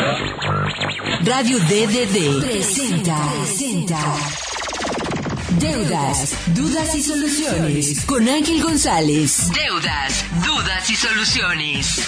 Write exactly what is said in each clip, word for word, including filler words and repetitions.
Radio D D D presenta, presenta Deudas, Dudas y Soluciones con Ángel González. Deudas, Dudas y Soluciones.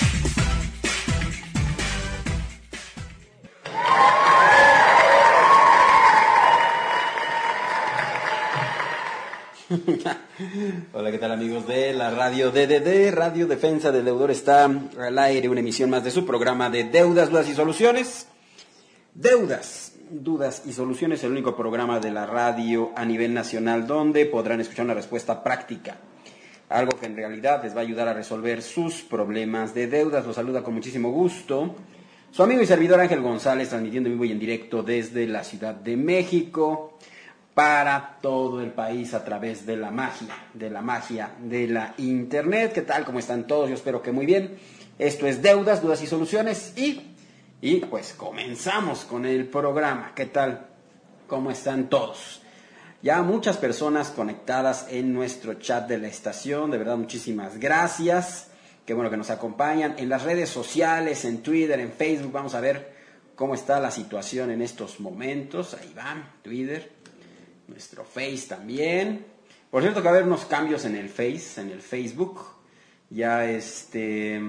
Hola, ¿qué tal amigos de la Radio D D D? Radio Defensa del Deudor está al aire, una emisión más de su programa de Deudas, Dudas y Soluciones. Deudas, Dudas y Soluciones, el único programa de la radio a nivel nacional donde podrán escuchar una respuesta práctica. Algo que en realidad les va a ayudar a resolver sus problemas de deudas. Los saluda con muchísimo gusto su amigo y servidor Ángel González, transmitiendo en vivo y en directo desde la Ciudad de México para todo el país a través de la magia, de la magia de la internet. ¿Qué tal? ¿Cómo están todos? Yo espero que muy bien. Esto es Deudas, Dudas y Soluciones y, y pues comenzamos con el programa. ¿Qué tal? ¿Cómo están todos? Ya muchas personas conectadas en nuestro chat de la estación. De verdad, muchísimas gracias. Qué bueno que nos acompañan en las redes sociales, en Twitter, en Facebook. Vamos a ver cómo está la situación en estos momentos. Ahí va, Twitter. Nuestro Face también. Por cierto que va a haber unos cambios en el Face, en el Facebook. Ya este...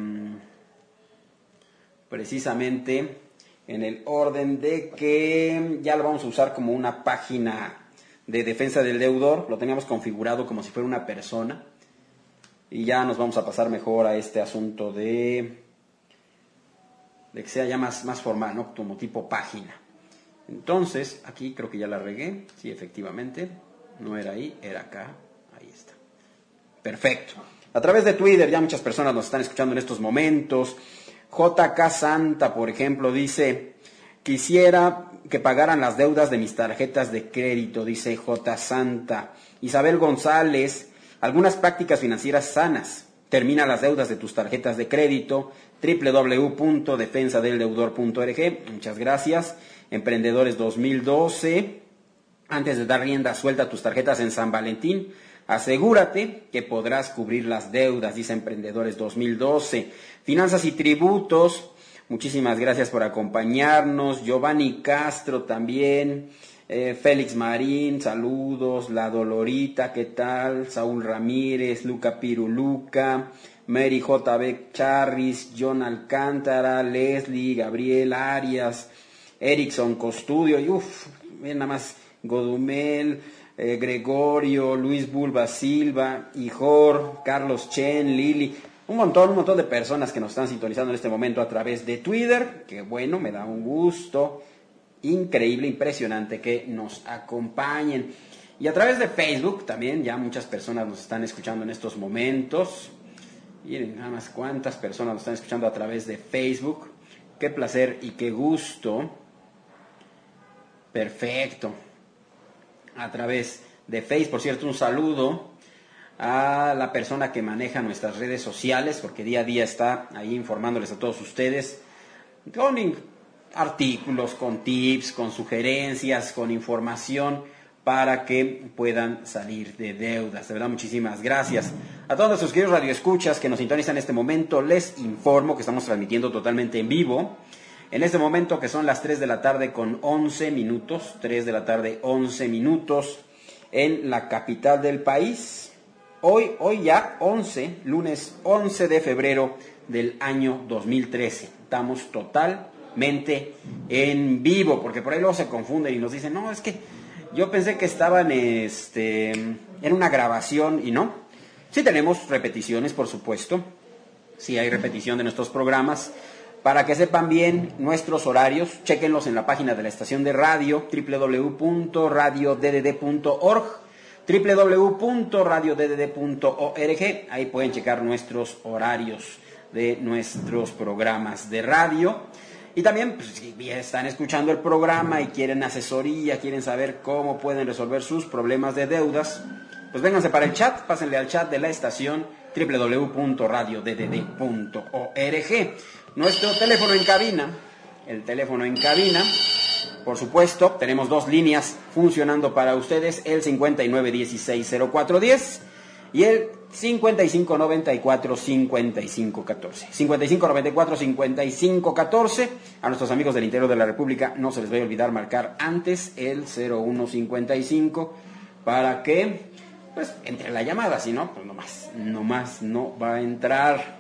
precisamente en el orden de que ya lo vamos a usar como una página de defensa del deudor. Lo teníamos configurado como si fuera una persona. Y ya nos vamos a pasar mejor a este asunto de... de que sea ya más, más formal, ¿no? Como tipo página. Entonces, aquí creo que ya la regué. Sí, efectivamente. No era ahí, era acá. Ahí está. Perfecto. A través de Twitter ya muchas personas nos están escuchando en estos momentos. J K Santa, por ejemplo, dice: quisiera que pagaran las deudas de mis tarjetas de crédito, dice J Santa. Isabel González: algunas prácticas financieras sanas. Termina las deudas de tus tarjetas de crédito. doble u doble u doble u punto defensa del deudor punto org. Muchas gracias. Emprendedores dos mil doce, antes de dar rienda suelta a tus tarjetas en San Valentín, asegúrate que podrás cubrir las deudas, dice Emprendedores dos mil doce. Finanzas y tributos, muchísimas gracias por acompañarnos. Giovanni Castro también, eh, Félix Marín, saludos. La Dolorita, ¿qué tal? Saúl Ramírez, Luca Piruluca, Mary J B Charris, John Alcántara, Leslie, Gabriel Arias, Erickson Costudio, y uff, bien nada más, Godumel, eh, Gregorio, Luis Bulba Silva, Hijor, Carlos Chen, Lili, un montón, un montón de personas que nos están sintonizando en este momento a través de Twitter, que bueno, me da un gusto increíble, impresionante que nos acompañen. Y a través de Facebook también ya muchas personas nos están escuchando en estos momentos. Miren nada más cuántas personas nos están escuchando a través de Facebook. Qué placer y qué gusto. Perfecto. A través de Facebook, por cierto, un saludo a la persona que maneja nuestras redes sociales, porque día a día está ahí informándoles a todos ustedes con artículos, con tips, con sugerencias, con información para que puedan salir de deudas. De verdad, muchísimas gracias. A todos nuestros queridos radioescuchas que nos sintonizan en este momento, les informo que estamos transmitiendo totalmente en vivo. En este momento, que son las tres de la tarde con once minutos, tres de la tarde, once minutos, en la capital del país. Hoy, hoy ya, once, lunes once de febrero del año dos mil trece. Estamos totalmente en vivo, porque por ahí luego se confunden y nos dicen, no, es que yo pensé que estaban este, en una grabación, y no. Sí tenemos repeticiones, por supuesto. Sí hay repetición de nuestros programas. Para que sepan bien nuestros horarios, chéquenlos en la página de la estación de radio, doble u doble u doble u punto radio d d d punto org, doble u doble u doble u punto radio d d d punto org. Ahí pueden checar nuestros horarios de nuestros programas de radio. Y también, pues, si están escuchando el programa y quieren asesoría, quieren saber cómo pueden resolver sus problemas de deudas, pues vénganse para el chat, pásenle al chat de la estación, doble u doble u doble u punto radio d d d punto org. Nuestro teléfono en cabina, el teléfono en cabina, por supuesto, tenemos dos líneas funcionando para ustedes, el cincuenta y nueve dieciséis cero cuatro diez y el cincuenta y cinco noventa y cuatro cincuenta y cinco catorce. cincuenta y cinco noventa y cuatro cincuenta y cinco catorce. A nuestros amigos del interior de la República no se les vaya a olvidar marcar antes el cero uno cincuenta y cinco para que pues entre la llamada, si no, pues nomás, nomás no va a entrar.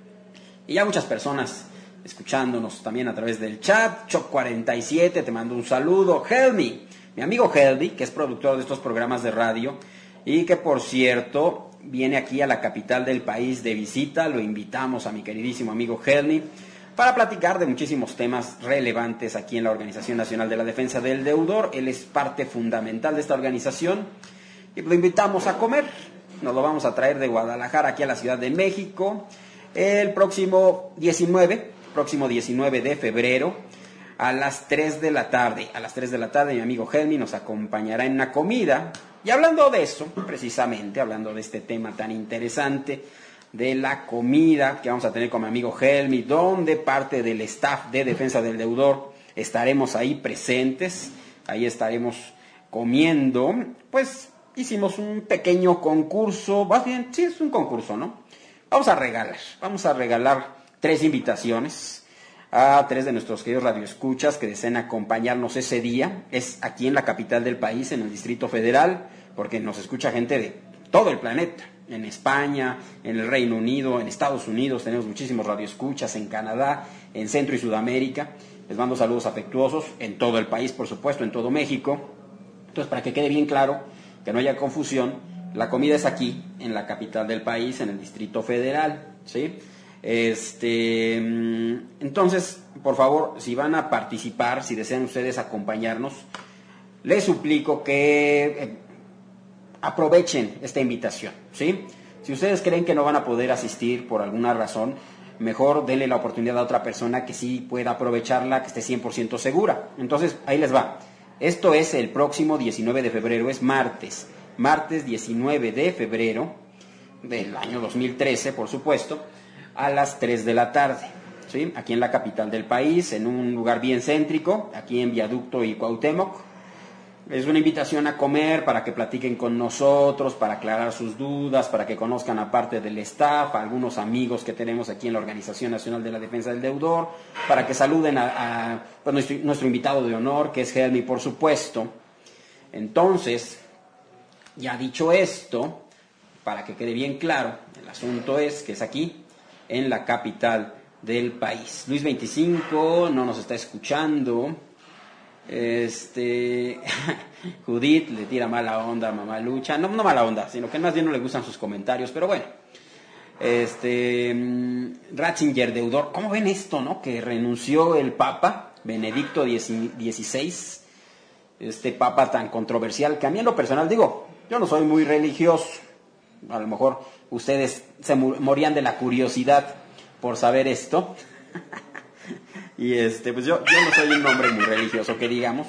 Y ya muchas personas escuchándonos también a través del chat. Choc cuarenta y siete, te mando un saludo. Helmi, mi amigo Helmi, que es productor de estos programas de radio y que por cierto viene aquí a la capital del país de visita. Lo invitamos a mi queridísimo amigo Helmi para platicar de muchísimos temas relevantes aquí en la Organización Nacional de la Defensa del Deudor. Él es parte fundamental de esta organización y lo invitamos a comer. Nos lo vamos a traer de Guadalajara aquí a la Ciudad de México el próximo diecinueve, próximo diecinueve de febrero a las tres de la tarde. A las tres de la tarde mi amigo Helmi nos acompañará en una comida. Y hablando de eso, precisamente, hablando de este tema tan interesante de la comida que vamos a tener con mi amigo Helmi, donde parte del staff de Defensa del Deudor estaremos ahí presentes, ahí estaremos comiendo, pues hicimos un pequeño concurso, más bien, sí, es un concurso, ¿no? Vamos a regalar, vamos a regalar tres invitaciones a tres de nuestros queridos radioescuchas que deseen acompañarnos ese día. Es aquí en la capital del país, en el Distrito Federal, porque nos escucha gente de todo el planeta. En España, en el Reino Unido, en Estados Unidos, tenemos muchísimos radioescuchas, en Canadá, en Centro y Sudamérica. Les mando saludos afectuosos en todo el país, por supuesto, en todo México. Entonces, para que quede bien claro, que no haya confusión, la comida es aquí, en la capital del país, en el Distrito Federal, ¿sí? Este, entonces, por favor, si van a participar, si desean ustedes acompañarnos, les suplico que eh, aprovechen esta invitación, ¿sí? Si ustedes creen que no van a poder asistir por alguna razón, mejor denle la oportunidad a otra persona que sí pueda aprovecharla, que esté cien por ciento segura. Entonces, ahí les va. Esto es el próximo diecinueve de febrero, es martes, martes diecinueve de febrero del año dos mil trece, por supuesto, a las tres de la tarde, ¿sí? Aquí en la capital del país, en un lugar bien céntrico, aquí en Viaducto y Cuauhtémoc. Es una invitación a comer para que platiquen con nosotros, para aclarar sus dudas, para que conozcan a parte del staff, a algunos amigos que tenemos aquí en la Organización Nacional de la Defensa del Deudor, para que saluden a, a pues nuestro, nuestro invitado de honor, que es Helmi, por supuesto. Entonces, ya dicho esto, para que quede bien claro, el asunto es que es aquí, en la capital del país. Luis veinticinco no nos está escuchando. Este Judith le tira mala onda a Mamá Lucha. No, no mala onda, sino que más bien no le gustan sus comentarios, pero bueno. Este Ratzinger Deudor, ¿cómo ven esto, no? Que renunció el Papa Benedicto dieciséis, este Papa tan controversial, que a mí en lo personal, digo, yo no soy muy religioso. A lo mejor ustedes se morían de la curiosidad por saber esto. Y este, pues yo, yo no soy un hombre muy religioso, que digamos.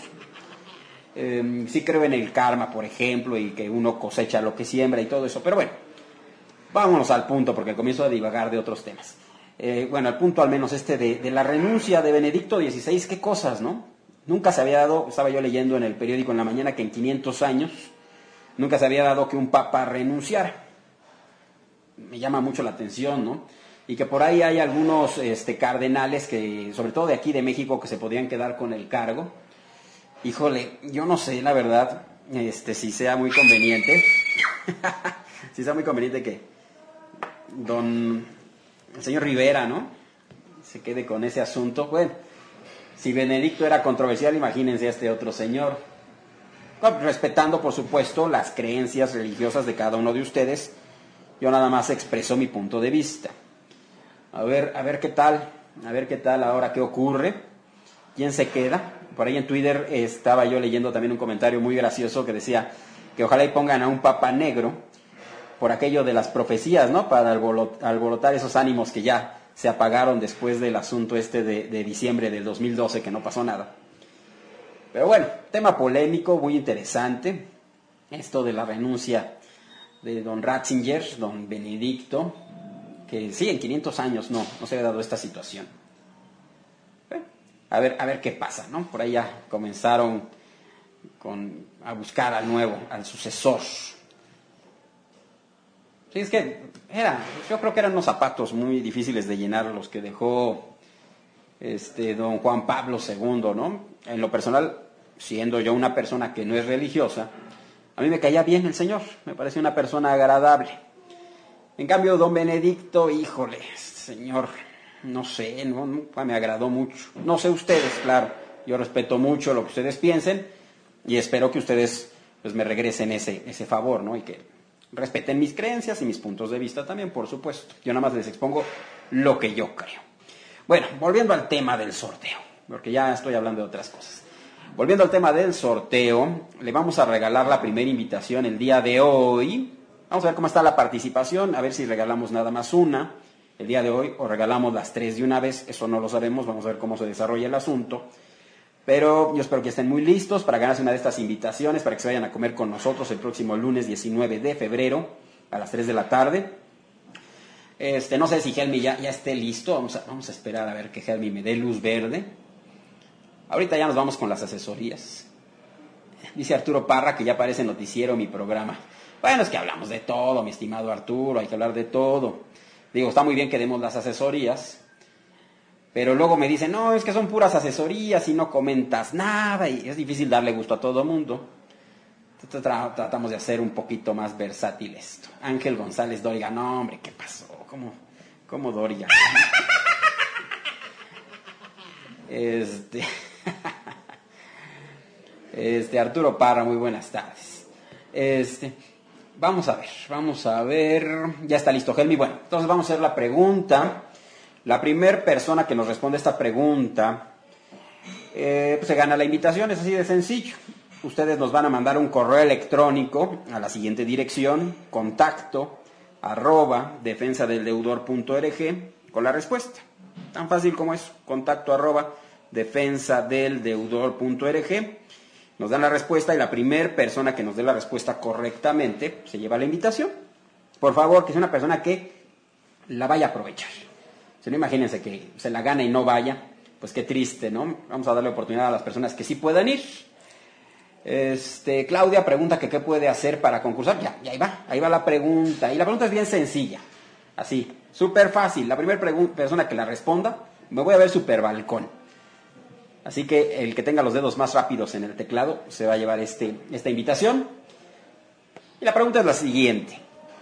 Eh, sí creo en el karma, por ejemplo, y que uno cosecha lo que siembra y todo eso. Pero bueno, vámonos al punto, porque comienzo a divagar de otros temas. Eh, bueno, al punto al menos este de, de la renuncia de Benedicto dieciséis, qué cosas, ¿no? Nunca se había dado, estaba yo leyendo en el periódico en la mañana, que en quinientos años nunca se había dado que un papa renunciara. Me llama mucho la atención, ¿no? Y que por ahí hay algunos este, cardenales, que, sobre todo de aquí de México, que se podían quedar con el cargo. Híjole, yo no sé, la verdad, este, si sea muy conveniente, si sea muy conveniente que don el señor Rivera, ¿no?, se quede con ese asunto. Bueno, si Benedicto era controversial, imagínense a este otro señor. Bueno, respetando, por supuesto, las creencias religiosas de cada uno de ustedes, yo nada más expreso mi punto de vista. A ver, a ver qué tal, a ver qué tal ahora, qué ocurre, quién se queda. Por ahí en Twitter estaba yo leyendo también un comentario muy gracioso que decía que ojalá y pongan a un papa negro por aquello de las profecías, ¿no? Para alborotar esos ánimos que ya se apagaron después del asunto este de, de diciembre del dos mil doce, que no pasó nada. Pero bueno, tema polémico, muy interesante, esto de la renuncia de don Ratzinger, don Benedicto, que sí, en quinientos años no, no se había dado esta situación. Bueno, a ver, a ver qué pasa, ¿no? Por ahí ya comenzaron con, a buscar al nuevo, al sucesor. Sí, es que era, yo creo que eran unos zapatos muy difíciles de llenar los que dejó este don Juan Pablo segundo, ¿no? En lo personal, siendo yo una persona que no es religiosa, a mí me caía bien el señor, me parecía una persona agradable. En cambio, don Benedicto, híjole, señor, no sé, no, nunca me agradó mucho. No sé ustedes, claro, yo respeto mucho lo que ustedes piensen y espero que ustedes pues me regresen ese, ese favor, ¿no? Y que respeten mis creencias y mis puntos de vista también, por supuesto. Yo nada más les expongo lo que yo creo. Bueno, volviendo al tema del sorteo, porque ya estoy hablando de otras cosas. Volviendo al tema del sorteo, le vamos a regalar la primera invitación el día de hoy. Vamos a ver cómo está la participación, a ver si regalamos nada más una el día de hoy o regalamos las tres de una vez. Eso no lo sabemos, vamos a ver cómo se desarrolla el asunto. Pero yo espero que estén muy listos para ganarse una de estas invitaciones, para que se vayan a comer con nosotros el próximo lunes diecinueve de febrero a las tres de la tarde. Este, no sé si Helmi ya, ya esté listo, vamos a, vamos a esperar a ver que Helmi me dé luz verde. Ahorita ya nos vamos con las asesorías. Dice Arturo Parra que ya parece noticiero mi programa. Bueno, es que hablamos de todo, mi estimado Arturo, hay que hablar de todo. Digo, está muy bien que demos las asesorías, pero luego me dicen, no, es que son puras asesorías y no comentas nada, y es difícil darle gusto a todo mundo. Tratamos de hacer un poquito más versátil esto. Ángel González Dóriga, no hombre, ¿qué pasó? ¿Cómo, cómo Dóriga? Este, este, Arturo Parra, muy buenas tardes. Este, vamos a ver, vamos a ver, ya está listo Helmi. Bueno, entonces vamos a hacer la pregunta. La primera persona que nos responde esta pregunta, eh, pues se gana la invitación, es así de sencillo. Ustedes nos van a mandar un correo electrónico a la siguiente dirección, contacto, arroba, defensadeldeudor.org, con la respuesta. Tan fácil como eso, contacto, arroba, defensadeldeudor.org. Nos dan la respuesta y la primera persona que nos dé la respuesta correctamente se lleva la invitación. Por favor, que sea una persona que la vaya a aprovechar. Si no, imagínense que se la gana y no vaya, pues qué triste, ¿no? Vamos a darle oportunidad a las personas que sí puedan ir. Este, Claudia pregunta que qué puede hacer para concursar. Ya, ya ahí va, ahí va la pregunta. Y la pregunta es bien sencilla, así, súper fácil. La primera persona que la responda, me voy a ver súper balcón. Así que el que tenga los dedos más rápidos en el teclado se va a llevar este, esta invitación. Y la pregunta es la siguiente.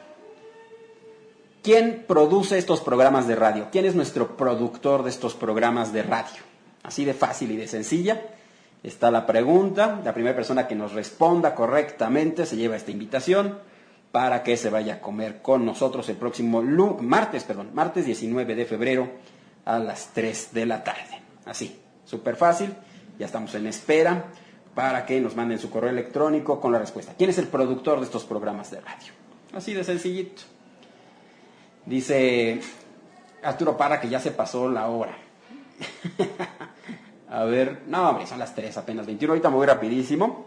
¿Quién produce estos programas de radio? ¿Quién es nuestro productor de estos programas de radio? Así de fácil y de sencilla está la pregunta. La primera persona que nos responda correctamente se lleva esta invitación para que se vaya a comer con nosotros el próximo lu- martes, perdón, martes diecinueve de febrero a las tres de la tarde. Así, súper fácil. Ya estamos en espera para que nos manden su correo electrónico con la respuesta. ¿Quién es el productor de estos programas de radio? Así de sencillito. Dice Arturo Parra que ya se pasó la hora. A ver, no, hombre, son las tres, apenas veintiuno. Ahorita me voy rapidísimo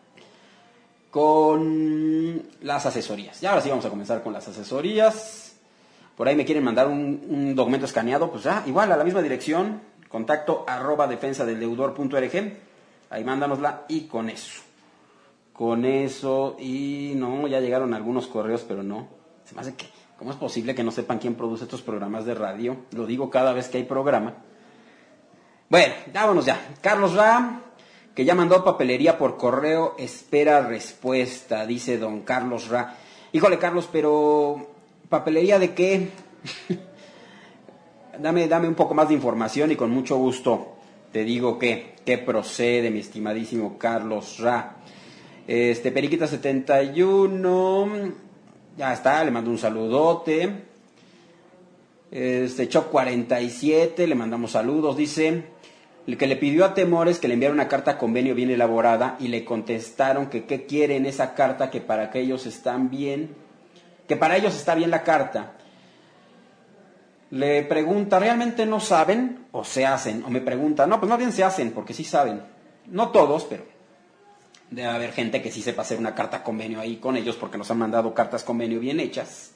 con las asesorías. Ya ahora sí vamos a comenzar con las asesorías. Por ahí me quieren mandar un, un documento escaneado, pues ya, igual, a la misma dirección, contacto arroba defensadeldeudor.org. Ahí mándanosla y con eso. Con eso, y no, ya llegaron algunos correos, pero no. Se me hace que... ¿Cómo es posible que no sepan quién produce estos programas de radio? Lo digo cada vez que hay programa. Bueno, vámonos ya. Carlos Ra, que ya mandó papelería por correo, espera respuesta, dice don Carlos Ra. Híjole, Carlos, pero ¿papelería de qué? dame, dame un poco más de información y con mucho gusto te digo qué, qué procede, mi estimadísimo Carlos Ra. Este, Periquita setenta y uno... Ya está, le mando un saludote. Este, Choc cuarenta y siete, le mandamos saludos. Dice, el que le pidió a Temores que le enviara una carta convenio bien elaborada y le contestaron que qué quiere en esa carta, que para que ellos están bien, que para ellos está bien la carta. Le pregunta, ¿realmente no saben o se hacen? O me pregunta, no, pues más bien se hacen, porque sí saben. No todos, pero... debe haber gente que sí sepa hacer una carta convenio ahí con ellos porque nos han mandado cartas convenio bien hechas.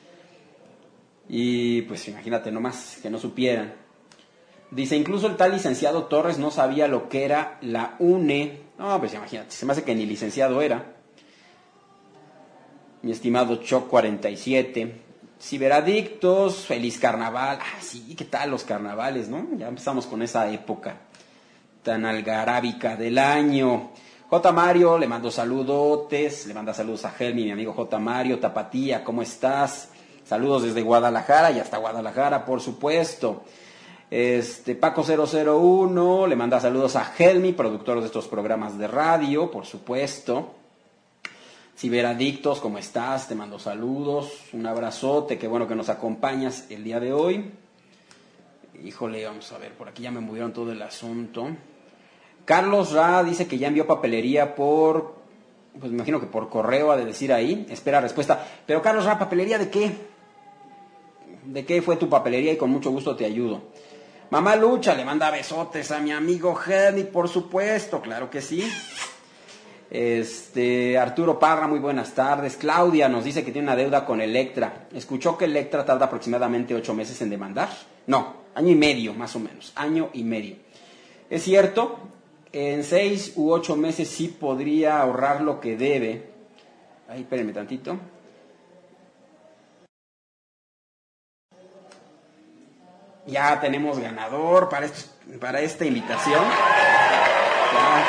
Y pues imagínate nomás que no supieran. Dice, incluso el tal licenciado Torres no sabía lo que era la U N E. No, pues imagínate, se me hace que ni licenciado era. mi estimado Choc cuarenta y siete. Ciberadictos, feliz carnaval. Ah, sí, ¿qué tal los carnavales, no? Ya empezamos con esa época tan algarábica del año. J. Mario, le mando saludotes, le manda saludos a Helmi, mi amigo J. Mario. Tapatía, ¿cómo estás? Saludos desde Guadalajara y hasta Guadalajara, por supuesto. Este, Paco cero cero uno, le manda saludos a Helmi, productor de estos programas de radio, por supuesto. Ciberadictos, ¿cómo estás? Te mando saludos, un abrazote, qué bueno que nos acompañas el día de hoy. Híjole, vamos a ver, por aquí ya me movieron todo el asunto. Carlos Ra dice que ya envió papelería por, pues me imagino que por correo, ha de decir ahí, espera respuesta. Pero Carlos Ra, ¿papelería de qué? ¿De qué fue tu papelería? Y con mucho gusto te ayudo. Mamá Lucha le manda besotes a mi amigo Henry, por supuesto, claro que sí. Este, Arturo Parra, muy buenas tardes. Claudia nos dice que tiene una deuda con Electra. ¿Escuchó que Electra tarda aproximadamente ocho meses en demandar? No, año y medio, más o menos, año y medio. Es cierto, en seis u ocho meses sí podría ahorrar lo que debe. Ay, espérenme tantito. Ya tenemos ganador para, esto, para esta invitación. Ya.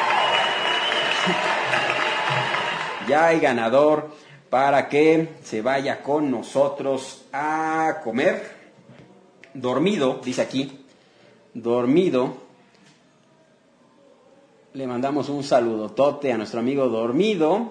Ya hay ganador para que se vaya con nosotros a comer. Dormido, dice aquí. Dormido. Le mandamos un saludotote a nuestro amigo Dormido.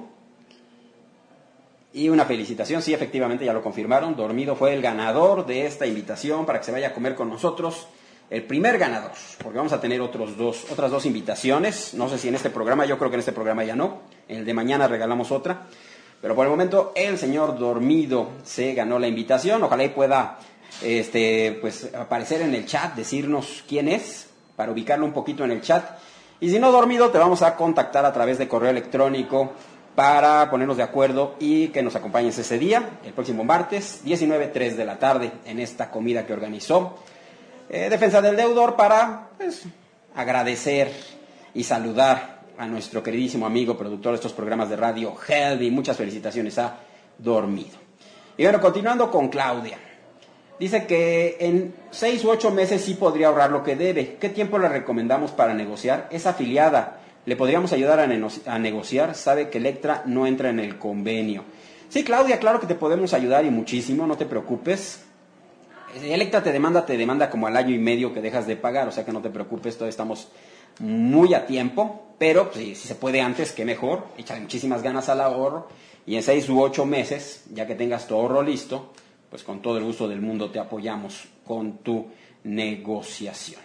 Y una felicitación, sí, efectivamente, ya lo confirmaron. Dormido fue el ganador de esta invitación para que se vaya a comer con nosotros. El primer ganador, porque vamos a tener otros dos, otras dos invitaciones. No sé si en este programa, yo creo que en este programa ya no. En el de mañana regalamos otra. Pero por el momento, el señor Dormido se ganó la invitación. Ojalá y pueda este, pues, aparecer en el chat, decirnos quién es, para ubicarlo un poquito en el chat. Y si no, Dormido, te vamos a contactar a través de correo electrónico para ponernos de acuerdo y que nos acompañes ese día, el próximo martes, diecinueve, tres de la tarde, en esta comida que organizó eh, Defensa del Deudor, para pues, agradecer y saludar a nuestro queridísimo amigo productor de estos programas de radio, Heldy. Muchas felicitaciones a Dormido. Y bueno, continuando con Claudia. Dice que en seis u ocho meses sí podría ahorrar lo que debe. ¿Qué tiempo le recomendamos para negociar? Es afiliada. ¿Le podríamos ayudar a, ne- a negociar? Sabe que Electra no entra en el convenio. Sí, Claudia, claro que te podemos ayudar y muchísimo, no te preocupes. Electra te demanda, te demanda como al año y medio que dejas de pagar, o sea que no te preocupes, todavía estamos muy a tiempo, pero pues, si, si se puede antes, qué mejor, échale muchísimas ganas al ahorro y en seis u ocho meses, ya que tengas tu ahorro listo, pues con todo el gusto del mundo te apoyamos con tu negociación.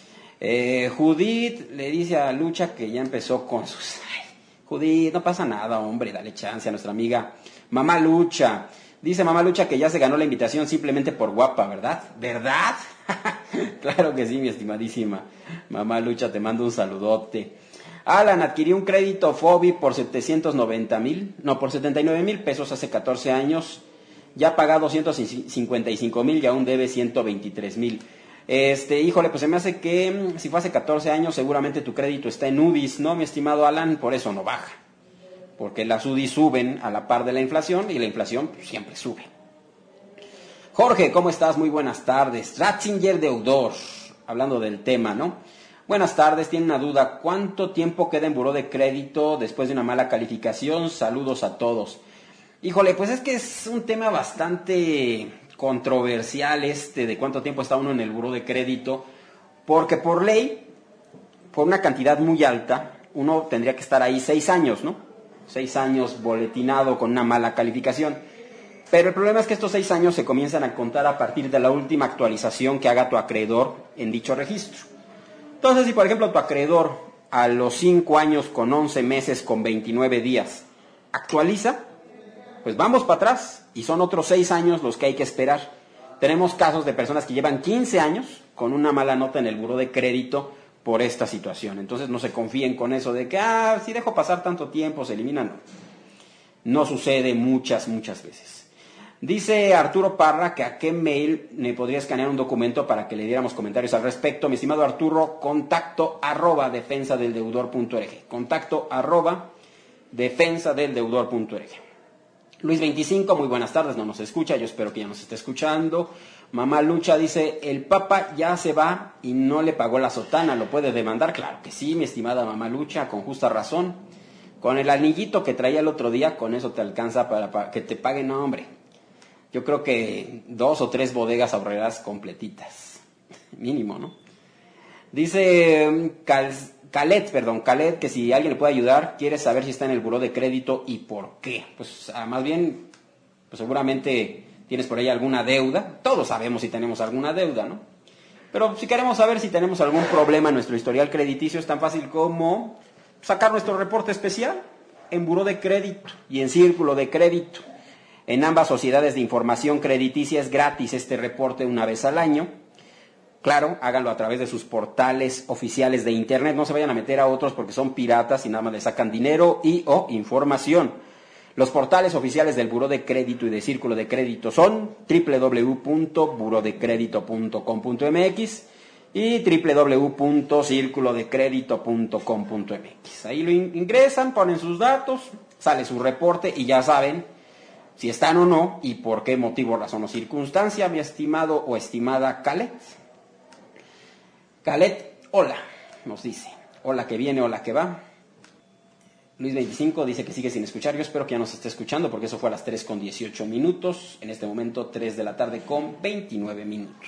Eh, Judith le dice a Lucha que ya empezó con sus... Ay, Judith, no pasa nada, hombre, dale chance a nuestra amiga Mamá Lucha. Dice Mamá Lucha que ya se ganó la invitación simplemente por guapa, ¿verdad? ¿Verdad? Claro que sí, mi estimadísima Mamá Lucha, te mando un saludote. Alan adquirió un crédito Fobi por setecientos noventa mil, no, por setenta y nueve mil pesos hace catorce años. Ya ha pagado ciento cincuenta y cinco mil y aún debe ciento veintitrés mil. Este, híjole, pues se me hace que si fue hace catorce años seguramente tu crédito está en U D Is, ¿no, mi estimado Alan? Por eso no baja. Porque las U D I suben a la par de la inflación y la inflación pues, siempre sube. Jorge, ¿cómo estás? Muy buenas tardes. Ratzinger Deudor, hablando del tema, ¿no? Buenas tardes, tiene una duda. ¿Cuánto tiempo queda en buró de crédito después de una mala calificación? Saludos a todos. Híjole, pues es que es un tema bastante controversial este de cuánto tiempo está uno en el buró de crédito, porque por ley, por una cantidad muy alta, uno tendría que estar ahí seis años, ¿no? Seis años boletinado con una mala calificación. Pero el problema es que estos seis años se comienzan a contar a partir de la última actualización que haga tu acreedor en dicho registro. Entonces, si por ejemplo tu acreedor a los cinco años con once meses con veintinueve días actualiza, pues vamos para atrás y son otros seis años los que hay que esperar. Tenemos casos de personas que llevan quince años con una mala nota en el buró de crédito por esta situación. Entonces no se confíen con eso de que, ah, si dejo pasar tanto tiempo se eliminan. No, no sucede muchas, muchas veces. Dice Arturo Parra que a qué mail me podría escanear un documento para que le diéramos comentarios al respecto. Mi estimado Arturo, contacto arroba defensa del deudor punto org. Contacto arroba defensa del deudor punto org. Luis veinticinco, muy buenas tardes, no nos escucha, yo espero que ya nos esté escuchando. Mamá Lucha dice, el Papa ya se va y no le pagó la sotana, ¿lo puede demandar? Claro que sí, mi estimada Mamá Lucha, con justa razón. Con el anillito que traía el otro día, con eso te alcanza para, para que te paguen, no, hombre. Yo creo que dos o tres bodegas ahorrarás completitas, mínimo, ¿no? Dice Cal, Calet, perdón, Calet, que si alguien le puede ayudar, quiere saber si está en el buró de crédito y por qué. Pues ah, más bien, pues seguramente tienes por ahí alguna deuda. Todos sabemos si tenemos alguna deuda, ¿no? Pero si queremos saber si tenemos algún problema en nuestro historial crediticio, es tan fácil como sacar nuestro reporte especial en buró de crédito y en círculo de crédito. En ambas sociedades de información crediticia es gratis este reporte una vez al año. Claro, háganlo a través de sus portales oficiales de internet, no se vayan a meter a otros porque son piratas y nada más le sacan dinero y o información. Los portales oficiales del Buró de Crédito y de Círculo de Crédito son doble u doble u doble u punto buró de crédito punto com punto m x y doble u doble u doble u punto círculo de crédito punto com punto m x. Ahí lo ingresan, ponen sus datos, sale su reporte y ya saben si están o no y por qué motivo, razón o circunstancia, mi estimado o estimada Calet. Calet, hola, nos dice. Hola que viene, hola que va. Luis veinticinco dice que sigue sin escuchar. Yo espero que ya nos esté escuchando porque eso fue a las tres con dieciocho minutos. En este momento tres de la tarde con veintinueve minutos.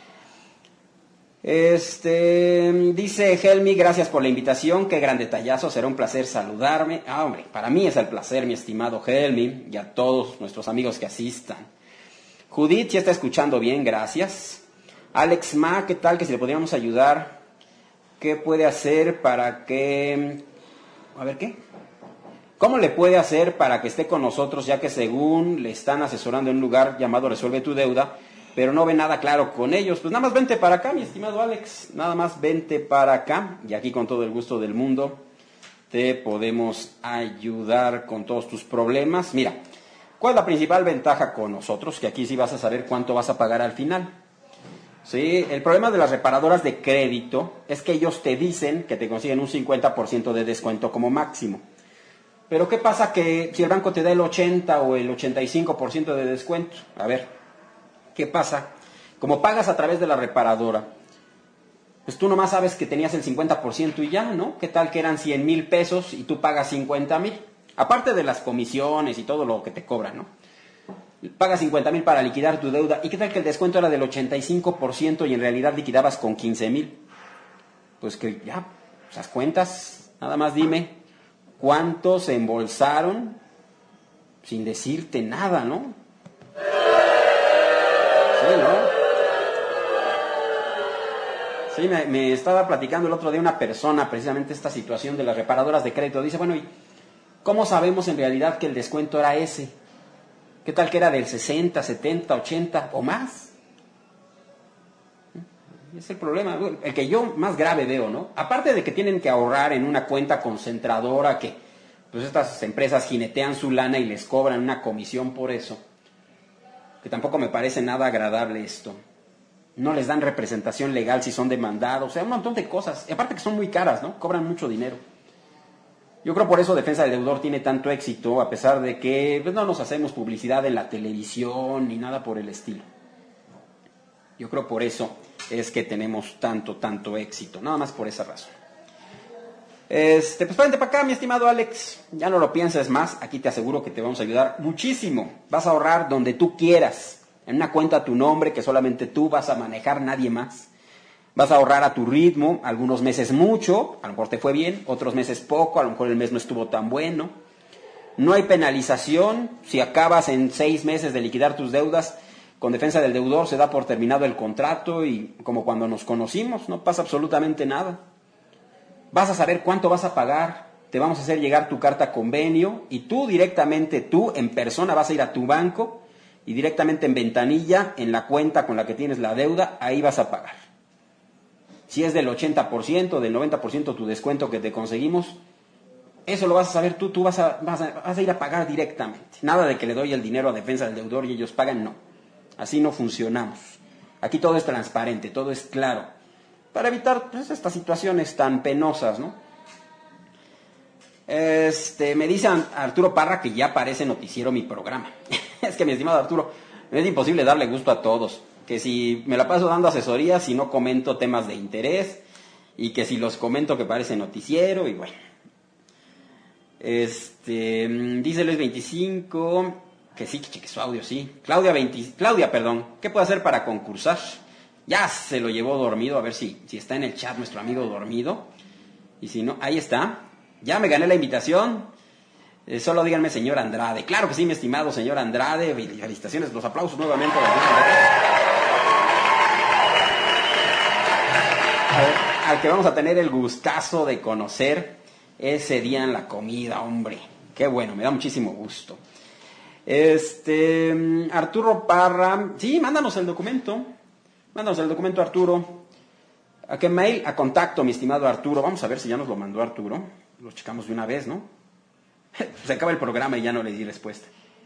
Este, dice Helmi, gracias por la invitación. Qué gran detallazo, será un placer saludarme. Ah, hombre, para mí es el placer, mi estimado Helmi, y a todos nuestros amigos que asistan. Judith, ya está escuchando bien, gracias. Alex Ma, ¿qué tal? Que si le podríamos ayudar, ¿qué puede hacer para que... A ver, ¿qué? ¿Cómo le puede hacer para que esté con nosotros, ya que según le están asesorando en un lugar llamado Resuelve tu Deuda, pero no ve nada claro con ellos? Pues nada más vente para acá, mi estimado Alex, nada más vente para acá, y aquí con todo el gusto del mundo te podemos ayudar con todos tus problemas. Mira, ¿cuál es la principal ventaja con nosotros? Que aquí sí vas a saber cuánto vas a pagar al final. Sí, el problema de las reparadoras de crédito es que ellos te dicen que te consiguen un cincuenta por ciento de descuento como máximo. Pero ¿qué pasa que si el banco te da el ochenta o el ochenta y cinco por ciento de descuento? A ver, ¿qué pasa? Como pagas a través de la reparadora, pues tú nomás sabes que tenías el cincuenta por ciento y ya, ¿no? ¿Qué tal que eran cien mil pesos y tú pagas cincuenta mil? Aparte de las comisiones y todo lo que te cobran, ¿no? Pagas cincuenta mil para liquidar tu deuda. ¿Y qué tal que el descuento era del ochenta y cinco por ciento y en realidad liquidabas con quince mil? Pues que ya, esas cuentas, nada más dime, ¿cuántos se embolsaron sin decirte nada, no? Sí, ¿no? Sí, me, me estaba platicando el otro día una persona precisamente esta situación de las reparadoras de crédito. Dice, bueno, ¿y cómo sabemos en realidad que el descuento era ese? ¿Qué tal que era del sesenta, setenta, ochenta o más? Es el problema, el que yo más grave veo, ¿no? Aparte de que tienen que ahorrar en una cuenta concentradora que pues estas empresas jinetean su lana y les cobran una comisión por eso, que tampoco me parece nada agradable esto. No les dan representación legal si son demandados, o sea, un montón de cosas. Y aparte que son muy caras, ¿no? Cobran mucho dinero. Yo creo por eso Defensa del Deudor tiene tanto éxito, a pesar de que pues, no nos hacemos publicidad en la televisión ni nada por el estilo. Yo creo por eso es que tenemos tanto, tanto éxito, nada más por esa razón. Este, pues vente para acá, mi estimado Alex, ya no lo pienses más, aquí te aseguro que te vamos a ayudar muchísimo. Vas a ahorrar donde tú quieras, en una cuenta a tu nombre que solamente tú vas a manejar, nadie más. Vas a ahorrar a tu ritmo, algunos meses mucho, a lo mejor te fue bien, otros meses poco, a lo mejor el mes no estuvo tan bueno. No hay penalización, si acabas en seis meses de liquidar tus deudas, con Defensa del Deudor se da por terminado el contrato y como cuando nos conocimos, no pasa absolutamente nada. Vas a saber cuánto vas a pagar, te vamos a hacer llegar tu carta convenio y tú directamente, tú en persona vas a ir a tu banco y directamente en ventanilla, en la cuenta con la que tienes la deuda, ahí vas a pagar. Si es del ochenta por ciento, del noventa por ciento tu descuento que te conseguimos, eso lo vas a saber tú, tú vas a, vas a, vas a ir a pagar directamente. Nada de que le doy el dinero a Defensa del Deudor y ellos pagan, no. Así no funcionamos. Aquí todo es transparente, todo es claro. Para evitar pues, estas situaciones tan penosas, ¿no? Este, me dice Arturo Parra que ya parece noticiero mi programa. Es que, mi estimado Arturo, es imposible darle gusto a todos. Que si me la paso dando asesorías y no comento temas de interés, y que si los comento que parece noticiero, y bueno. Este, dice Luis veinticinco, que sí, que cheque su audio, sí. Claudia, veinte, Claudia, perdón, ¿qué puede hacer para concursar? Ya se lo llevó dormido, a ver si, si está en el chat nuestro amigo dormido. Y si no, ahí está. Ya me gané la invitación. Eh, solo díganme, señor Andrade. Claro que sí, mi estimado señor Andrade. Felicitaciones, los aplausos nuevamente. Al, al que vamos a tener el gustazo de conocer ese día en la comida, hombre. Qué bueno, me da muchísimo gusto. Este, Arturo Parra. Sí, mándanos el documento. Mándanos el documento, Arturo. ¿A qué mail? A contacto, mi estimado Arturo. Vamos a ver si ya nos lo mandó Arturo. Lo checamos de una vez, ¿no? Se acaba el programa y ya no le di respuesta.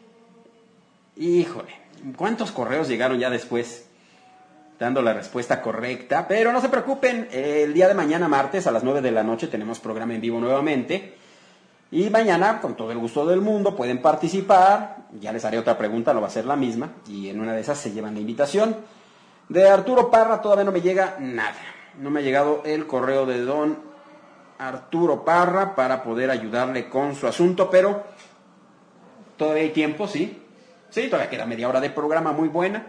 Híjole, ¿cuántos correos llegaron ya después dando la respuesta correcta? Pero no se preocupen, el día de mañana, martes, a las nueve de la noche, tenemos programa en vivo nuevamente. Y mañana, con todo el gusto del mundo, pueden participar. Ya les haré otra pregunta, no va a ser la misma. Y en una de esas se llevan la invitación. De Arturo Parra todavía no me llega nada. No me ha llegado el correo de don Arturo Parra para poder ayudarle con su asunto, pero todavía hay tiempo, ¿sí? Sí, todavía queda media hora de programa muy buena.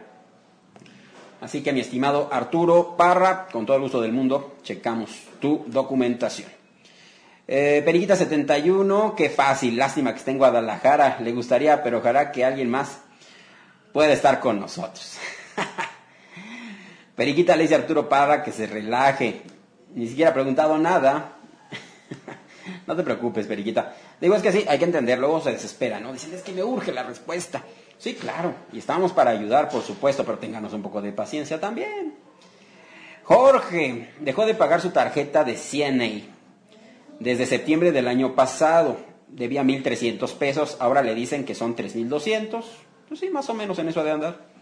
Así que, mi estimado Arturo Parra, con todo el gusto del mundo, checamos tu documentación. Eh, Periquita setenta y uno, qué fácil, lástima que esté en Guadalajara. Le gustaría, pero ojalá que alguien más pueda estar con nosotros. Periquita le dice a Arturo Parra que se relaje. Ni siquiera ha preguntado nada. No te preocupes, Periquita. Digo, es que sí, hay que entender, luego se desespera, ¿no? Dicen, es que me urge la respuesta. Sí, claro, y estamos para ayudar, por supuesto, pero ténganos un poco de paciencia también. Jorge dejó de pagar su tarjeta de C N A desde septiembre del año pasado. Debía mil trescientos pesos, ahora le dicen que son tres mil doscientos. Pues sí, más o menos en eso de andar.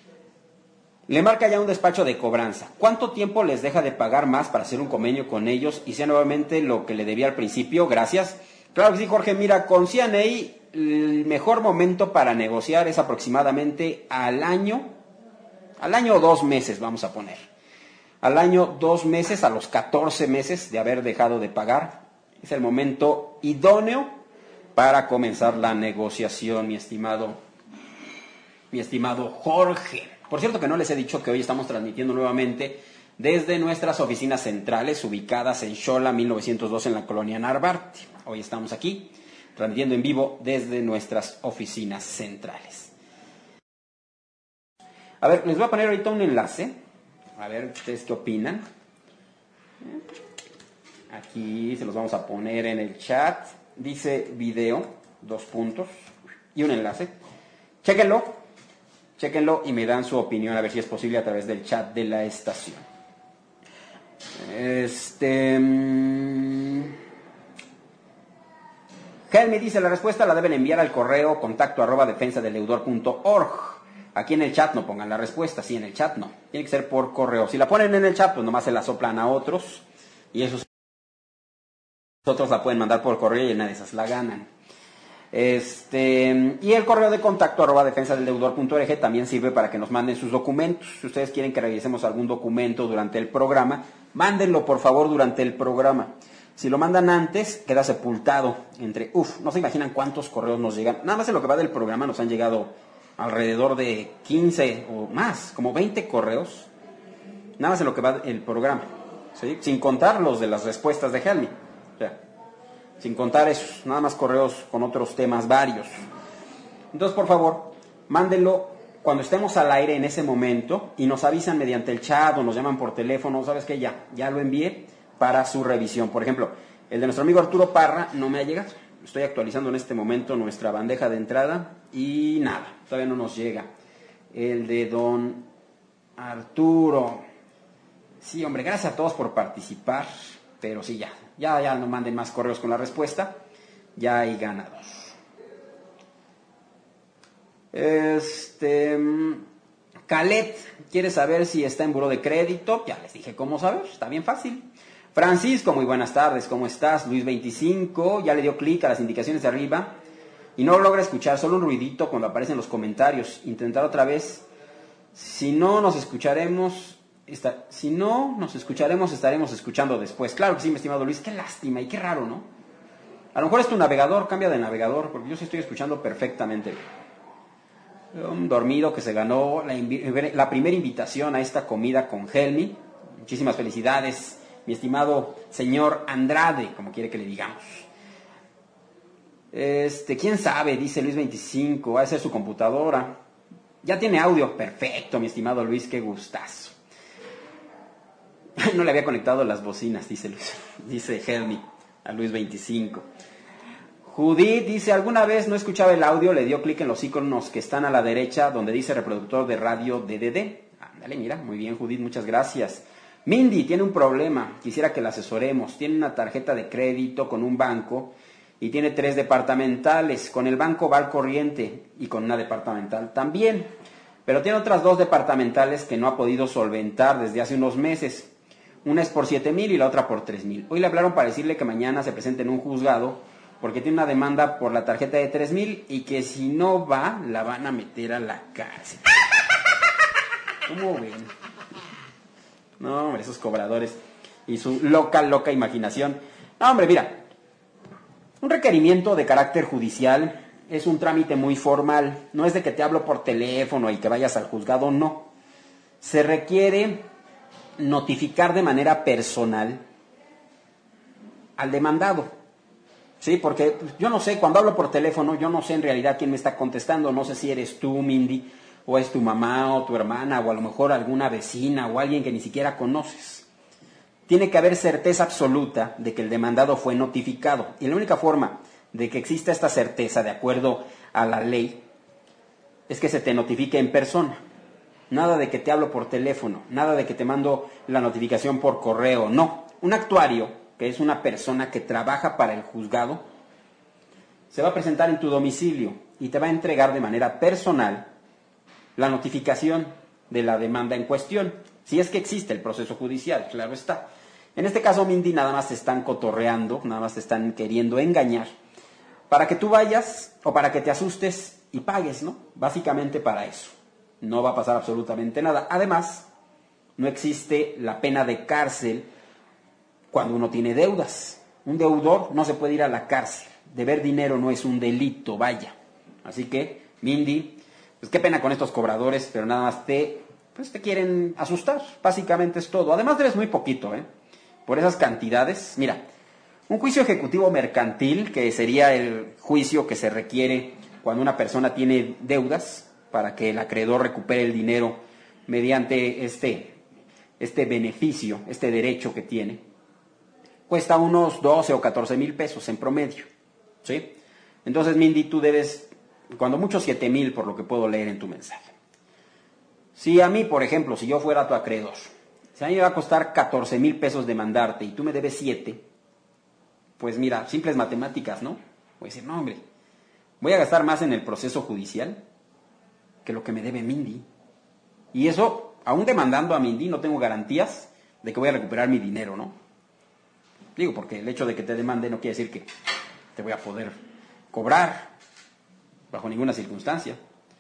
Le marca ya un despacho de cobranza. ¿Cuánto tiempo les deja de pagar más para hacer un convenio con ellos y sea nuevamente lo que le debía al principio? Gracias. Claro que sí, Jorge. Mira, con C N A el mejor momento para negociar es aproximadamente al año, al año o dos meses, vamos a poner. Al año, dos meses, a los catorce meses de haber dejado de pagar. Es el momento idóneo para comenzar la negociación, mi estimado, mi estimado Jorge. Por cierto que no les he dicho que hoy estamos transmitiendo nuevamente desde nuestras oficinas centrales ubicadas en Xola mil novecientos dos en la colonia Narvarte. Hoy estamos aquí transmitiendo en vivo desde nuestras oficinas centrales. A ver, les voy a poner ahorita un enlace. A ver, ¿ustedes qué opinan? Aquí se los vamos a poner en el chat. Dice video, dos puntos y un enlace. Chéquenlo. Chéquenlo y me dan su opinión a ver si es posible a través del chat de la estación. Este... Helmi dice, la respuesta la deben enviar al correo contacto arroba defensa del deudor punto org. Aquí en el chat no pongan la respuesta, sí, en el chat no. Tiene que ser por correo. Si la ponen en el chat, pues nomás se la soplan a otros. Y esos otros la pueden mandar por correo y en una de esas la ganan. Este, y el correo de contacto arroba defensa del deudor punto org también sirve para que nos manden sus documentos. Si ustedes quieren que revisemos algún documento durante el programa, mándenlo por favor durante el programa. Si lo mandan antes, queda sepultado entre, uff, no se imaginan cuántos correos nos llegan. Nada más en lo que va del programa nos han llegado alrededor de quince o más, como veinte correos. Nada más en lo que va del programa, ¿sí? Sin contar los de las respuestas de Helmi. O sea, sin contar esos, nada más correos con otros temas varios. Entonces, por favor, mándenlo cuando estemos al aire en ese momento y nos avisan mediante el chat o nos llaman por teléfono. ¿Sabes qué? Ya, ya lo envié para su revisión. Por ejemplo, el de nuestro amigo Arturo Parra no me ha llegado. Estoy actualizando en este momento nuestra bandeja de entrada y nada, todavía no nos llega. El de don Arturo. Sí, hombre, gracias a todos por participar, pero sí, ya, ya, ya no manden más correos con la respuesta, ya hay ganados. Este, Calet quiere saber si está en buró de crédito, ya les dije cómo saber, está bien fácil. Francisco, muy buenas tardes, ¿cómo estás? Luis veinticinco, ya le dio clic a las indicaciones de arriba y no logra escuchar, solo un ruidito cuando aparecen los comentarios. Intentar otra vez. Si no nos escucharemos, esta, si no nos escucharemos, estaremos escuchando después. Claro que sí, mi estimado Luis, qué lástima y qué raro, ¿no? A lo mejor es tu navegador, cambia de navegador, porque yo sí estoy escuchando perfectamente. Un dormido que se ganó la, invi- la primera invitación a esta comida con Helmi. Muchísimas felicidades, mi estimado señor Andrade, como quiere que le digamos. Este, quién sabe, dice Luis veinticinco, va a ser su computadora. Ya tiene audio, perfecto, mi estimado Luis, qué gustazo. No le había conectado las bocinas, dice Luis, dice Helmi a Luis veinticinco. Judith dice, alguna vez no escuchaba el audio, le dio clic en los iconos que están a la derecha donde dice reproductor de radio D D D. Ándale, mira, muy bien Judith, muchas gracias. Mindy tiene un problema, quisiera que la asesoremos. Tiene una tarjeta de crédito con un banco y tiene tres departamentales. Con el banco va al corriente y con una departamental también. Pero tiene otras dos departamentales que no ha podido solventar desde hace unos meses. Una es por siete mil y la otra por tres mil. Hoy le hablaron para decirle que mañana se presente en un juzgado porque tiene una demanda por la tarjeta de tres mil y que si no va, la van a meter a la cárcel. ¿Cómo ven? No, hombre, esos cobradores y su loca, loca imaginación. No, hombre, mira, un requerimiento de carácter judicial es un trámite muy formal. No es de que te hablo por teléfono y que vayas al juzgado, no. Se requiere notificar de manera personal al demandado. Sí, porque yo no sé, cuando hablo por teléfono, yo no sé en realidad quién me está contestando. No sé si eres tú, Mindy, o es tu mamá o tu hermana, o a lo mejor alguna vecina o alguien que ni siquiera conoces. Tiene que haber certeza absoluta de que el demandado fue notificado. Y la única forma de que exista esta certeza, de acuerdo a la ley, es que se te notifique en persona. Nada de que te hablo por teléfono, nada de que te mando la notificación por correo, no. Un actuario, que es una persona que trabaja para el juzgado, se va a presentar en tu domicilio y te va a entregar de manera personal la notificación de la demanda en cuestión, si es que existe el proceso judicial, claro está. En este caso, Mindy, nada más te están cotorreando, nada más te están queriendo engañar, para que tú vayas o para que te asustes y pagues, ¿no? Básicamente para eso. No va a pasar absolutamente nada. Además, no existe la pena de cárcel cuando uno tiene deudas. Un deudor no se puede ir a la cárcel. Deber dinero no es un delito, vaya. Así que, Mindy, pues qué pena con estos cobradores, pero nada más te, pues te quieren asustar. Básicamente es todo. Además debes muy poquito, ¿eh? Por esas cantidades. Mira, un juicio ejecutivo mercantil, que sería el juicio que se requiere cuando una persona tiene deudas para que el acreedor recupere el dinero mediante este, este beneficio, este derecho que tiene, cuesta unos doce o catorce mil pesos en promedio, ¿sí? Entonces, Mindy, tú debes, cuando mucho, siete mil, por lo que puedo leer en tu mensaje. Si a mí, por ejemplo, si yo fuera tu acreedor, si a mí me va a costar catorce mil pesos demandarte y tú me debes siete, pues mira, simples matemáticas, ¿no? Voy a decir, no, hombre, voy a gastar más en el proceso judicial que lo que me debe Mindy. Y eso, aún demandando a Mindy, no tengo garantías de que voy a recuperar mi dinero, ¿no? Digo, porque el hecho de que te demande no quiere decir que te voy a poder cobrar bajo ninguna circunstancia.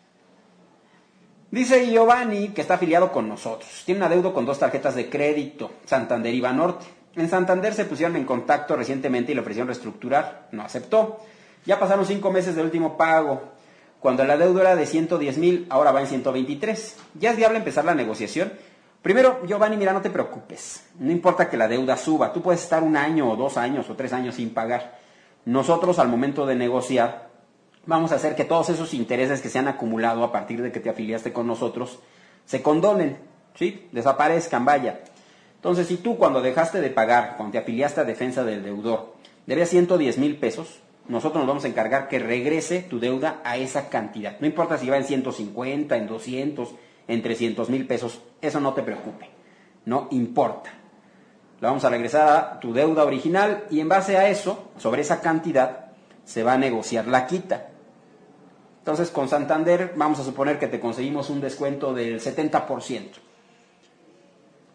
Dice Giovanni que está afiliado con nosotros. Tiene un adeudo con dos tarjetas de crédito, Santander y Banorte. En Santander se pusieron en contacto recientemente y le ofrecieron reestructurar. No aceptó. Ya pasaron cinco meses del último pago. Cuando el adeudo era de ciento diez mil, ahora va en ciento veintitrés. ¿Ya es viable empezar la negociación? Primero, Giovanni, mira, no te preocupes. No importa que la deuda suba. Tú puedes estar un año o dos años o tres años sin pagar. Nosotros, al momento de negociar, vamos a hacer que todos esos intereses que se han acumulado a partir de que te afiliaste con nosotros se condonen, ¿sí? Desaparezcan, vaya. Entonces, si tú cuando dejaste de pagar, cuando te afiliaste a defensa del deudor, debías ciento diez mil pesos, nosotros nos vamos a encargar que regrese tu deuda a esa cantidad. No importa si va en ciento cincuenta, en doscientos, en trescientos mil pesos, eso no te preocupe, no importa. La vamos a regresar a tu deuda original y en base a eso, sobre esa cantidad, se va a negociar la quita. Entonces, con Santander vamos a suponer que te conseguimos un descuento del setenta por ciento.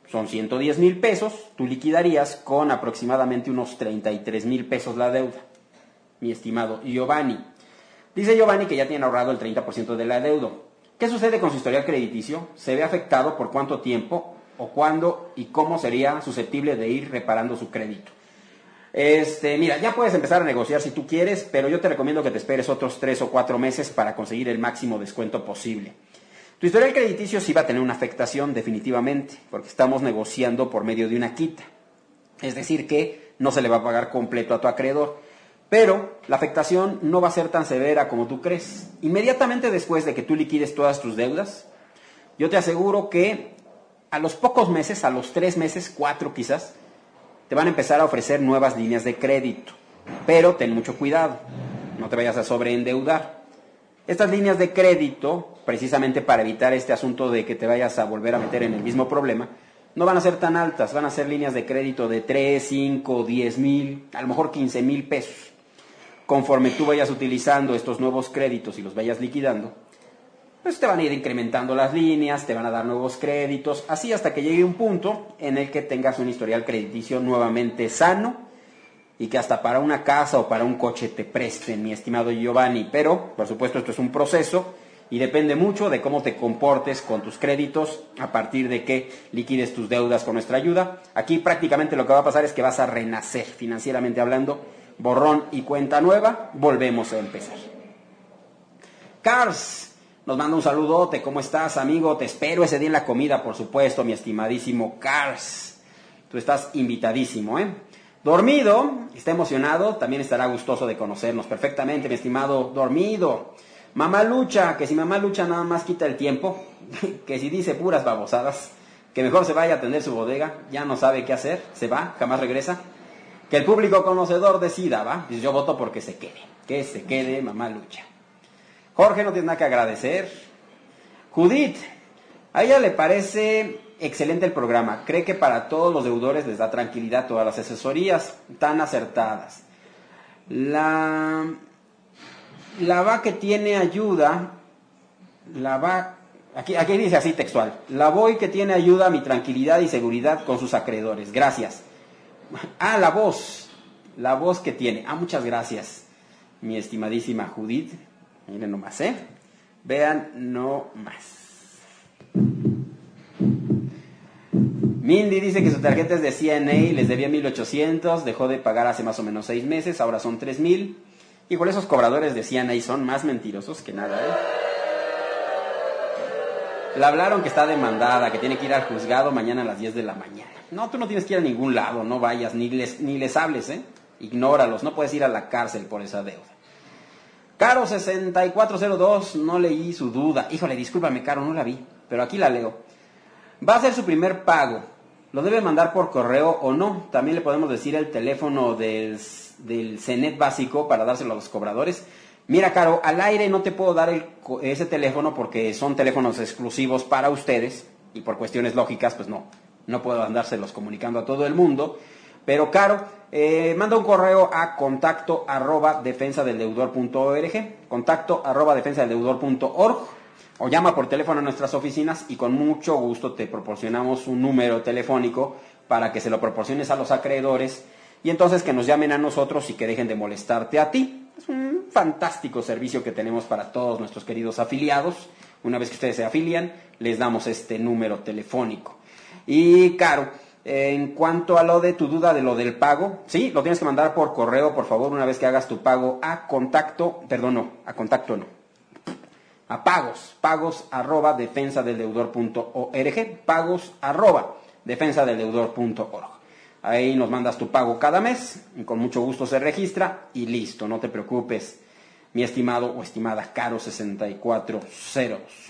son ciento diez mil pesos, tú liquidarías con aproximadamente unos treinta y tres mil pesos la deuda, mi estimado Giovanni. Dice Giovanni que ya tiene ahorrado el treinta por ciento del adeudo. ¿Qué sucede con su historial crediticio? ¿Se ve afectado por cuánto tiempo o cuándo y cómo sería susceptible de ir reparando su crédito? Este, mira, ya puedes empezar a negociar si tú quieres, pero yo te recomiendo que te esperes otros tres o cuatro meses para conseguir el máximo descuento posible. Tu historial crediticio sí va a tener una afectación definitivamente, porque estamos negociando por medio de una quita. Es decir, que no se le va a pagar completo a tu acreedor. Pero la afectación no va a ser tan severa como tú crees. Inmediatamente después de que tú liquides todas tus deudas, yo te aseguro que a los pocos meses, a los tres meses, cuatro quizás, te van a empezar a ofrecer nuevas líneas de crédito. Pero ten mucho cuidado, no te vayas a sobreendeudar. Estas líneas de crédito, precisamente para evitar este asunto de que te vayas a volver a meter en el mismo problema, no van a ser tan altas, van a ser líneas de crédito de tres, cinco, diez mil, a lo mejor quince mil pesos. Conforme tú vayas utilizando estos nuevos créditos y los vayas liquidando, pues te van a ir incrementando las líneas, te van a dar nuevos créditos, así hasta que llegue un punto en el que tengas un historial crediticio nuevamente sano y que hasta para una casa o para un coche te presten, mi estimado Giovanni. Pero, por supuesto, esto es un proceso y depende mucho de cómo te comportes con tus créditos a partir de que liquides tus deudas con nuestra ayuda. Aquí prácticamente lo que va a pasar es que vas a renacer financieramente hablando, borrón y cuenta nueva, volvemos a empezar. Cars nos manda un saludote, ¿cómo estás, amigo? Te espero ese día en la comida, por supuesto, mi estimadísimo Cars. Tú estás invitadísimo, ¿eh? Dormido, está emocionado, también estará gustoso de conocernos perfectamente, mi estimado Dormido. Mamá Lucha, que si Mamá Lucha nada más quita el tiempo, que si dice puras babosadas, que mejor se vaya a atender su bodega, ya no sabe qué hacer, se va, jamás regresa. Que el público conocedor decida, ¿va? Yo voto porque se quede, que se quede Mamá Lucha. Jorge, no tiene nada que agradecer. Judith, a ella le parece excelente el programa. Cree que para todos los deudores les da tranquilidad todas las asesorías tan acertadas. La, la va que tiene ayuda, la va, aquí, aquí dice así textual, la voy que tiene ayuda a mi tranquilidad y seguridad con sus acreedores. Gracias. Ah, la voz, la voz que tiene. Ah, muchas gracias, mi estimadísima Judith. Miren nomás, ¿eh? Vean nomás. Mindy dice que su tarjeta es de C N A, les debía mil ochocientos, dejó de pagar hace más o menos seis meses, ahora son tres mil. Y por esos cobradores de C N A son más mentirosos que nada, ¿eh? Le hablaron que está demandada, que tiene que ir al juzgado mañana a las diez de la mañana. No, tú no tienes que ir a ningún lado, no vayas, ni les, ni les hables, ¿eh? Ignóralos, no puedes ir a la cárcel por esa deuda. Caro sesenta y cuatro cero dos, no leí su duda. Híjole, discúlpame, Caro, no la vi, pero aquí la leo. Va a ser su primer pago. ¿Lo debe mandar por correo o no? También le podemos decir el teléfono del, del CENET básico para dárselo a los cobradores. Mira, Caro, al aire no te puedo dar el, ese teléfono porque son teléfonos exclusivos para ustedes y por cuestiones lógicas, pues no, no puedo andárselos comunicando a todo el mundo. Pero, Caro, eh, manda un correo a contacto arroba defensa del deudor punto org, contacto arroba defensa del deudor punto org, o llama por teléfono a nuestras oficinas y con mucho gusto te proporcionamos un número telefónico para que se lo proporciones a los acreedores y entonces que nos llamen a nosotros y que dejen de molestarte a ti. Es un fantástico servicio que tenemos para todos nuestros queridos afiliados. Una vez que ustedes se afilian, les damos este número telefónico. Y, Caro, en cuanto a lo de tu duda de lo del pago, sí, lo tienes que mandar por correo, por favor, una vez que hagas tu pago a contacto, perdón, no, a contacto no, a pagos, pagos arroba defensa del deudor punto org, pagos arroba defensa del deudor punto org. Ahí nos mandas tu pago cada mes, y con mucho gusto se registra y listo, no te preocupes, mi estimado o estimada Caro sesenta y cuatro cero dos.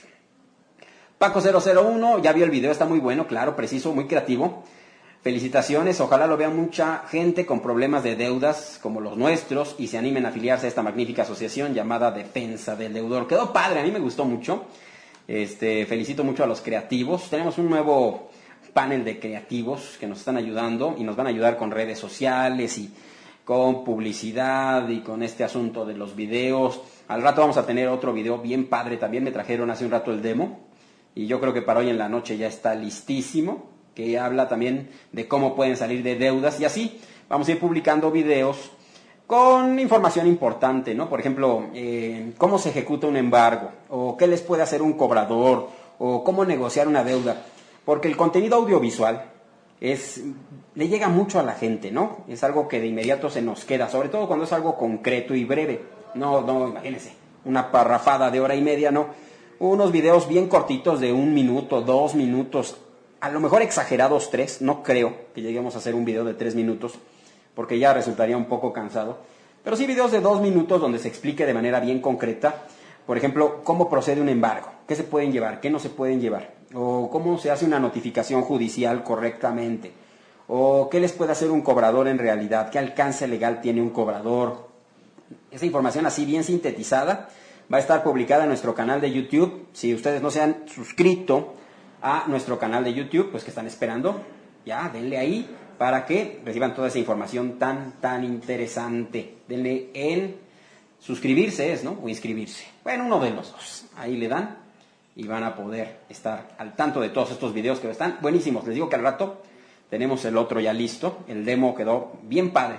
Paco cero cero uno, ya vio el video, está muy bueno, claro, preciso, muy creativo. Felicitaciones, ojalá lo vea mucha gente con problemas de deudas como los nuestros y se animen a afiliarse a esta magnífica asociación llamada Defensa del Deudor. Quedó padre, a mí me gustó mucho. Este, felicito mucho a los creativos. Tenemos un nuevo panel de creativos que nos están ayudando y nos van a ayudar con redes sociales y con publicidad y con este asunto de los videos. Al rato vamos a tener otro video bien padre también. Me trajeron hace un rato el demo y yo creo que para hoy en la noche ya está listísimo. que habla también de cómo pueden salir de deudas, y así vamos a ir publicando videos con información importante, ¿no? Por ejemplo, eh, cómo se ejecuta un embargo, o qué les puede hacer un cobrador, o cómo negociar una deuda, porque el contenido audiovisual es, le llega mucho a la gente, ¿no? Es algo que de inmediato se nos queda, sobre todo cuando es algo concreto y breve. No, no, imagínense, una parrafada de hora y media, no. Unos videos bien cortitos de un minuto, dos minutos, a lo mejor exagerados tres, no creo que lleguemos a hacer un video de tres minutos, porque ya resultaría un poco cansado. Pero sí videos de dos minutos donde se explique de manera bien concreta, por ejemplo, cómo procede un embargo, qué se pueden llevar, qué no se pueden llevar, o cómo se hace una notificación judicial correctamente, o qué les puede hacer un cobrador en realidad, qué alcance legal tiene un cobrador. Esa información así bien sintetizada va a estar publicada en nuestro canal de YouTube. Si ustedes no se han suscrito a nuestro canal de YouTube, pues ¿qué están esperando? Ya, denle ahí para que reciban toda esa información tan, tan interesante. Denle en suscribirse, es, ¿no? O inscribirse. Bueno, uno de los dos. Ahí le dan y van a poder estar al tanto de todos estos videos que están buenísimos. Les digo que al rato tenemos el otro ya listo. El demo quedó bien padre.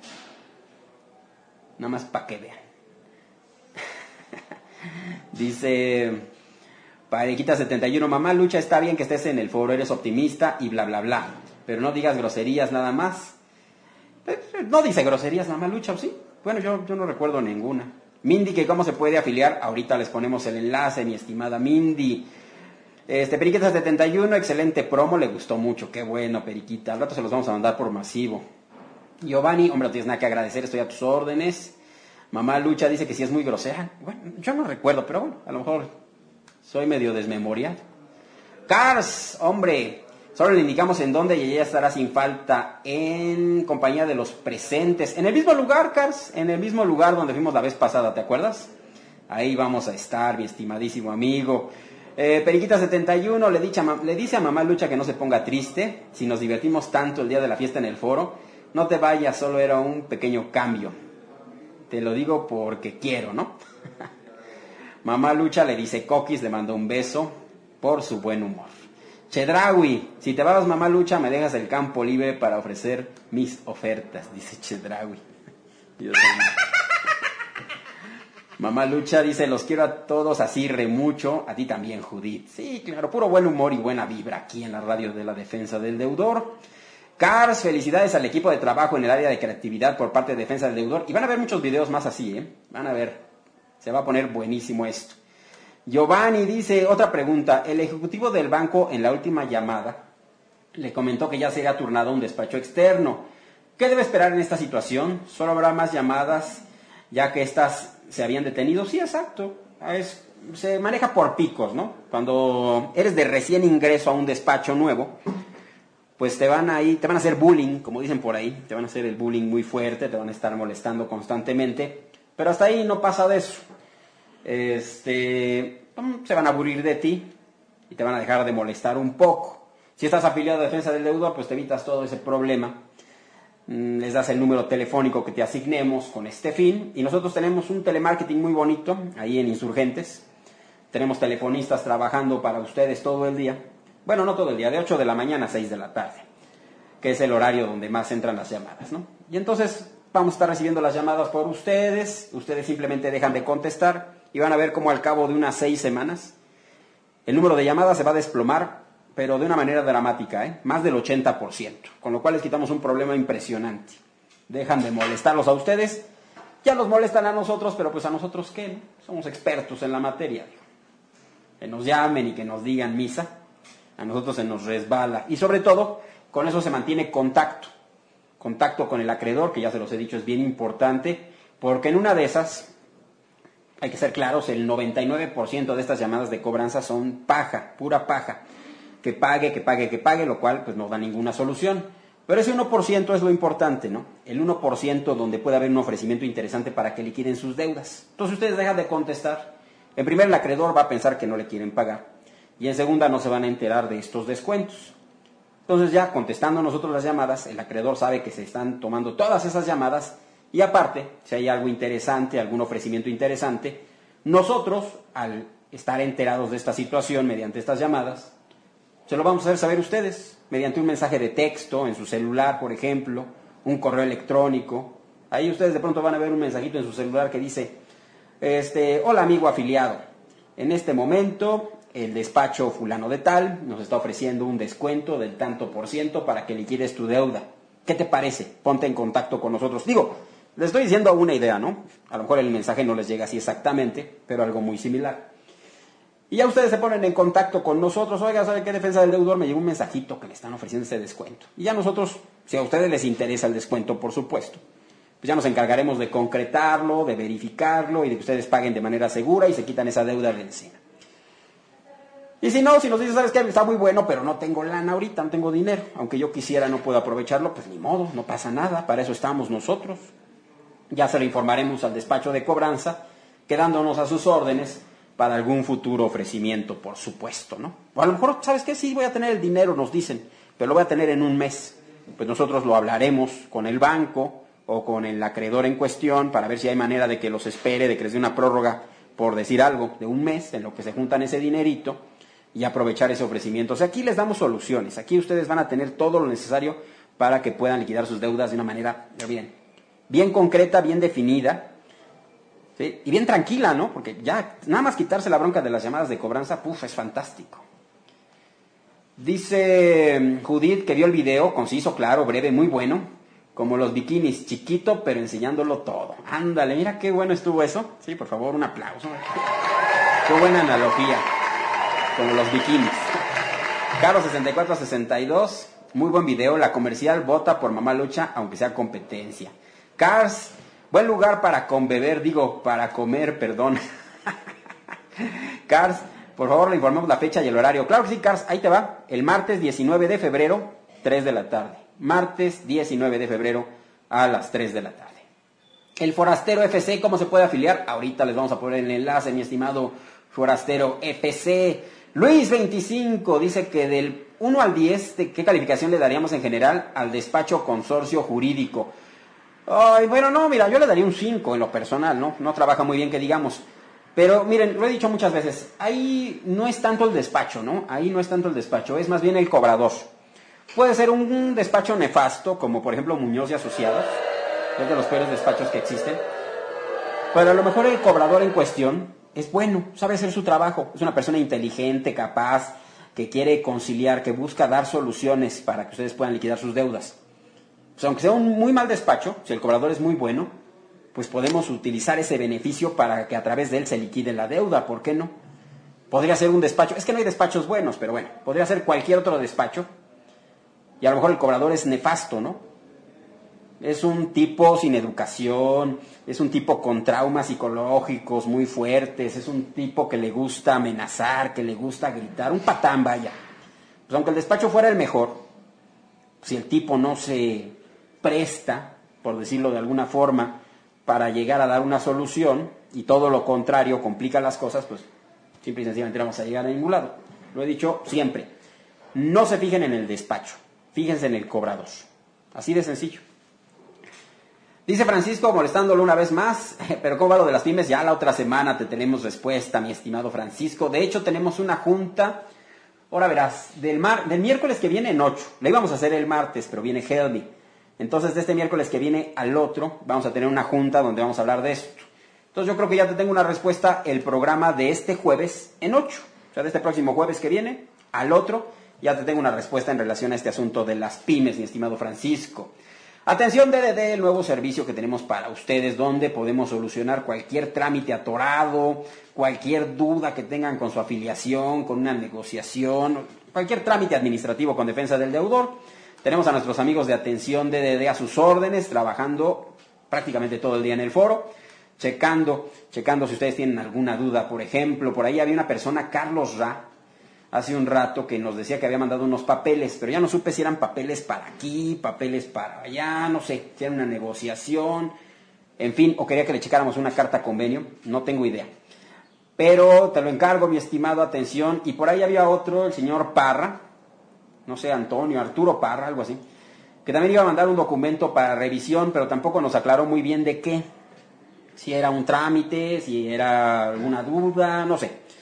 Nada más para que vean. Dice Parequita setenta y uno, mamá Lucha, está bien que estés en el foro, eres optimista y bla, bla, bla. Pero no digas groserías nada más. No dice groserías mamá Lucha, ¿o sí? Bueno, yo, yo no recuerdo ninguna. Mindy, que cómo se puede afiliar. Ahorita les ponemos el enlace, mi estimada Mindy. Este, Periquita setenta y uno, excelente promo, le gustó mucho. Qué bueno, Periquita. Al rato se los vamos a mandar por masivo. Giovanni, hombre, no tienes nada que agradecer, estoy a tus órdenes. Mamá Lucha dice que sí es muy grosera. Bueno, yo no recuerdo, pero bueno, a lo mejor soy medio desmemoriado. Cars, hombre, solo le indicamos en dónde y ella estará sin falta en compañía de los presentes. En el mismo lugar, Cars, en el mismo lugar donde fuimos la vez pasada, ¿te acuerdas? Ahí vamos a estar, mi estimadísimo amigo. Eh, Periquita setenta y uno le, dicha, le dice a mamá Lucha que no se ponga triste si nos divertimos tanto el día de la fiesta en el foro. No te vayas, solo era un pequeño cambio. Te lo digo porque quiero, ¿no? Mamá Lucha le dice coquis, le mandó un beso por su buen humor. Chedraui, si te vas mamá Lucha, me dejas el campo libre para ofrecer mis ofertas, dice Chedraui. Dios mío. Mamá Lucha dice, los quiero a todos así re mucho, a ti también, Judith. Sí, claro, puro buen humor y buena vibra aquí en la radio de la defensa del deudor. Cars, felicidades al equipo de trabajo en el área de creatividad por parte de Defensa del Deudor. Y van a ver muchos videos más así, ¿eh? Van a ver, se va a poner buenísimo esto. Giovanni dice, otra pregunta, el ejecutivo del banco en la última llamada le comentó que ya se había turnado un despacho externo. ¿Qué debe esperar en esta situación? ¿Solo habrá más llamadas ya que estas se habían detenido? Sí, exacto. Es, se maneja por picos, ¿no? Cuando eres de recién ingreso a un despacho nuevo, pues te van a ir, te van a hacer bullying, como dicen por ahí, te van a hacer el bullying muy fuerte, te van a estar molestando constantemente, pero hasta ahí no pasa de eso. Este, se van a aburrir de ti y te van a dejar de molestar un poco. Si estás afiliado a Defensa del Deudor, pues te evitas todo ese problema. Les das el número telefónico que te asignemos con este fin, y nosotros tenemos un telemarketing muy bonito ahí en Insurgentes. Tenemos telefonistas trabajando para ustedes todo el día. Bueno, no todo el día, de ocho de la mañana a seis de la tarde, que es el horario donde más entran las llamadas, ¿no? Y entonces vamos a estar recibiendo las llamadas por ustedes, ustedes simplemente dejan de contestar y van a ver cómo al cabo de unas seis semanas el número de llamadas se va a desplomar, pero de una manera dramática, ¿eh? Más del ochenta por ciento, con lo cual les quitamos un problema impresionante. Dejan de molestarlos a ustedes, ya los molestan a nosotros, pero pues a nosotros ¿qué? Somos expertos en la materia. Que nos llamen y que nos digan misa. A nosotros se nos resbala. Y sobre todo, con eso se mantiene contacto. Contacto con el acreedor, que ya se los he dicho, es bien importante, porque en una de esas, hay que ser claros, el noventa y nueve por ciento de estas llamadas de cobranza son paja, pura paja. Que pague, que pague, que pague, lo cual pues no da ninguna solución. Pero ese uno por ciento es lo importante, ¿no? El uno por ciento donde puede haber un ofrecimiento interesante para que liquiden sus deudas. Entonces ustedes dejan de contestar. En primer, el acreedor va a pensar que no le quieren pagar. Y en segunda, no se van a enterar de estos descuentos. Entonces ya contestando nosotros las llamadas, el acreedor sabe que se están tomando todas esas llamadas, y aparte, si hay algo interesante, algún ofrecimiento interesante, nosotros, al estar enterados de esta situación mediante estas llamadas, se lo vamos a hacer saber a ustedes. mediante un mensaje de texto en su celular, por ejemplo, un correo electrónico. Ahí ustedes de pronto van a ver un mensajito en su celular que dice, este, hola amigo afiliado, en este momento el despacho fulano de tal nos está ofreciendo un descuento del tanto por ciento para que liquides tu deuda. ¿Qué te parece? Ponte en contacto con nosotros. Digo, les estoy diciendo una idea, ¿no? A lo mejor el mensaje no les llega así exactamente, pero algo muy similar. Y ya ustedes se ponen en contacto con nosotros. Oiga, ¿sabe qué? Defensa del Deudor me llegó un mensajito que le están ofreciendo ese descuento. Y ya nosotros, si a ustedes les interesa el descuento, por supuesto, pues ya nos encargaremos de concretarlo, de verificarlo y de que ustedes paguen de manera segura y se quitan esa deuda de encima. Y si no, si nos dicen, ¿sabes qué? Está muy bueno, pero no tengo lana ahorita, no tengo dinero. Aunque yo quisiera, no puedo aprovecharlo, pues ni modo, no pasa nada, para eso estamos nosotros. Ya se lo informaremos al despacho de cobranza, quedándonos a sus órdenes para algún futuro ofrecimiento, por supuesto, ¿no? O a lo mejor, ¿sabes qué? Sí, voy a tener el dinero, nos dicen, pero lo voy a tener en un mes. Pues nosotros lo hablaremos con el banco o con el acreedor en cuestión para ver si hay manera de que los espere, de que les dé una prórroga, por decir algo, de un mes, en lo que se juntan ese dinerito, y aprovechar ese ofrecimiento. O sea, aquí les damos soluciones. Aquí ustedes van a tener todo lo necesario para que puedan liquidar sus deudas de una manera, bien, bien concreta, bien definida, ¿sí? Y bien tranquila, ¿no? Porque ya, nada más quitarse la bronca de las llamadas de cobranza, puf, es fantástico. Dice Judith que vio el video, conciso, claro, breve, muy bueno, como los bikinis, chiquito, pero enseñándolo todo. Ándale, mira qué bueno estuvo eso. Sí, por favor, un aplauso. Qué buena analogía. Como los bikinis. Caro sesenta y cuatro sesenta y dos, muy buen video. La comercial vota por Mamá Lucha, aunque sea competencia. Cars, buen lugar para conbeber, digo, para comer, perdón. Cars, por favor, le informamos la fecha y el horario. Claro que sí, Cars, ahí te va. El martes diecinueve de febrero, tres de la tarde. Martes diecinueve de febrero a las tres de la tarde. El Forastero F C, ¿cómo se puede afiliar? Ahorita les vamos a poner el enlace, mi estimado Forastero F C. Luis veinticinco dice que del uno al diez, ¿qué calificación le daríamos en general al despacho consorcio jurídico? Ay, bueno, no, mira, yo le daría un cinco en lo personal, ¿no? No trabaja muy bien, que digamos. Pero miren, lo he dicho muchas veces, ahí no es tanto el despacho, ¿no? Ahí no es tanto el despacho, es más bien el cobrador. Puede ser un despacho nefasto, como por ejemplo Muñoz y Asociados, es de los peores despachos que existen. Pero a lo mejor el cobrador en cuestión es bueno, sabe hacer su trabajo, es una persona inteligente, capaz, que quiere conciliar, que busca dar soluciones para que ustedes puedan liquidar sus deudas. Pues aunque sea un muy mal despacho, si el cobrador es muy bueno, pues podemos utilizar ese beneficio para que a través de él se liquide la deuda, ¿por qué no? Podría ser un despacho, es que no hay despachos buenos, pero bueno, podría ser cualquier otro despacho, y a lo mejor el cobrador es nefasto, ¿no? Es un tipo sin educación, es un tipo con traumas psicológicos muy fuertes, es un tipo que le gusta amenazar, que le gusta gritar, un patán, vaya. Pues aunque el despacho fuera el mejor, si el tipo no se presta, por decirlo de alguna forma, para llegar a dar una solución, y todo lo contrario complica las cosas, pues simple y sencillamente no vamos a llegar a ningún lado. Lo he dicho siempre, no se fijen en el despacho, fíjense en el cobrador. Así de sencillo. Dice Francisco, molestándolo una vez más, pero ¿cómo va lo de las pymes? Ya la otra semana te tenemos respuesta, mi estimado Francisco. De hecho, tenemos una junta, ahora verás, del, mar, del miércoles que viene en ocho. La íbamos a hacer el martes, pero viene Helmi. Entonces, de este miércoles que viene al otro, vamos a tener una junta donde vamos a hablar de esto. Entonces, yo creo que ya te tengo una respuesta, el programa de este jueves en ocho. O sea, de este próximo jueves que viene al otro, ya te tengo una respuesta en relación a este asunto de las pymes, mi estimado Francisco. Atención D D D, el nuevo servicio que tenemos para ustedes, donde podemos solucionar cualquier trámite atorado, cualquier duda que tengan con su afiliación, con una negociación, cualquier trámite administrativo con defensa del deudor. Tenemos a nuestros amigos de Atención D D D a sus órdenes, trabajando prácticamente todo el día en el foro, checando, checando si ustedes tienen alguna duda. Por ejemplo, por ahí había una persona, Carlos Ra, hace un rato que nos decía que había mandado unos papeles, pero ya no supe si eran papeles para aquí, papeles para allá, no sé, si era una negociación, en fin, o quería que le checáramos una carta convenio, no tengo idea. Pero te lo encargo, mi estimado, atención. Y por ahí había otro, el señor Parra, no sé, Antonio, Arturo Parra, algo así, que también iba a mandar un documento para revisión, pero tampoco nos aclaró muy bien de qué. Si era un trámite, si era alguna duda, no sé.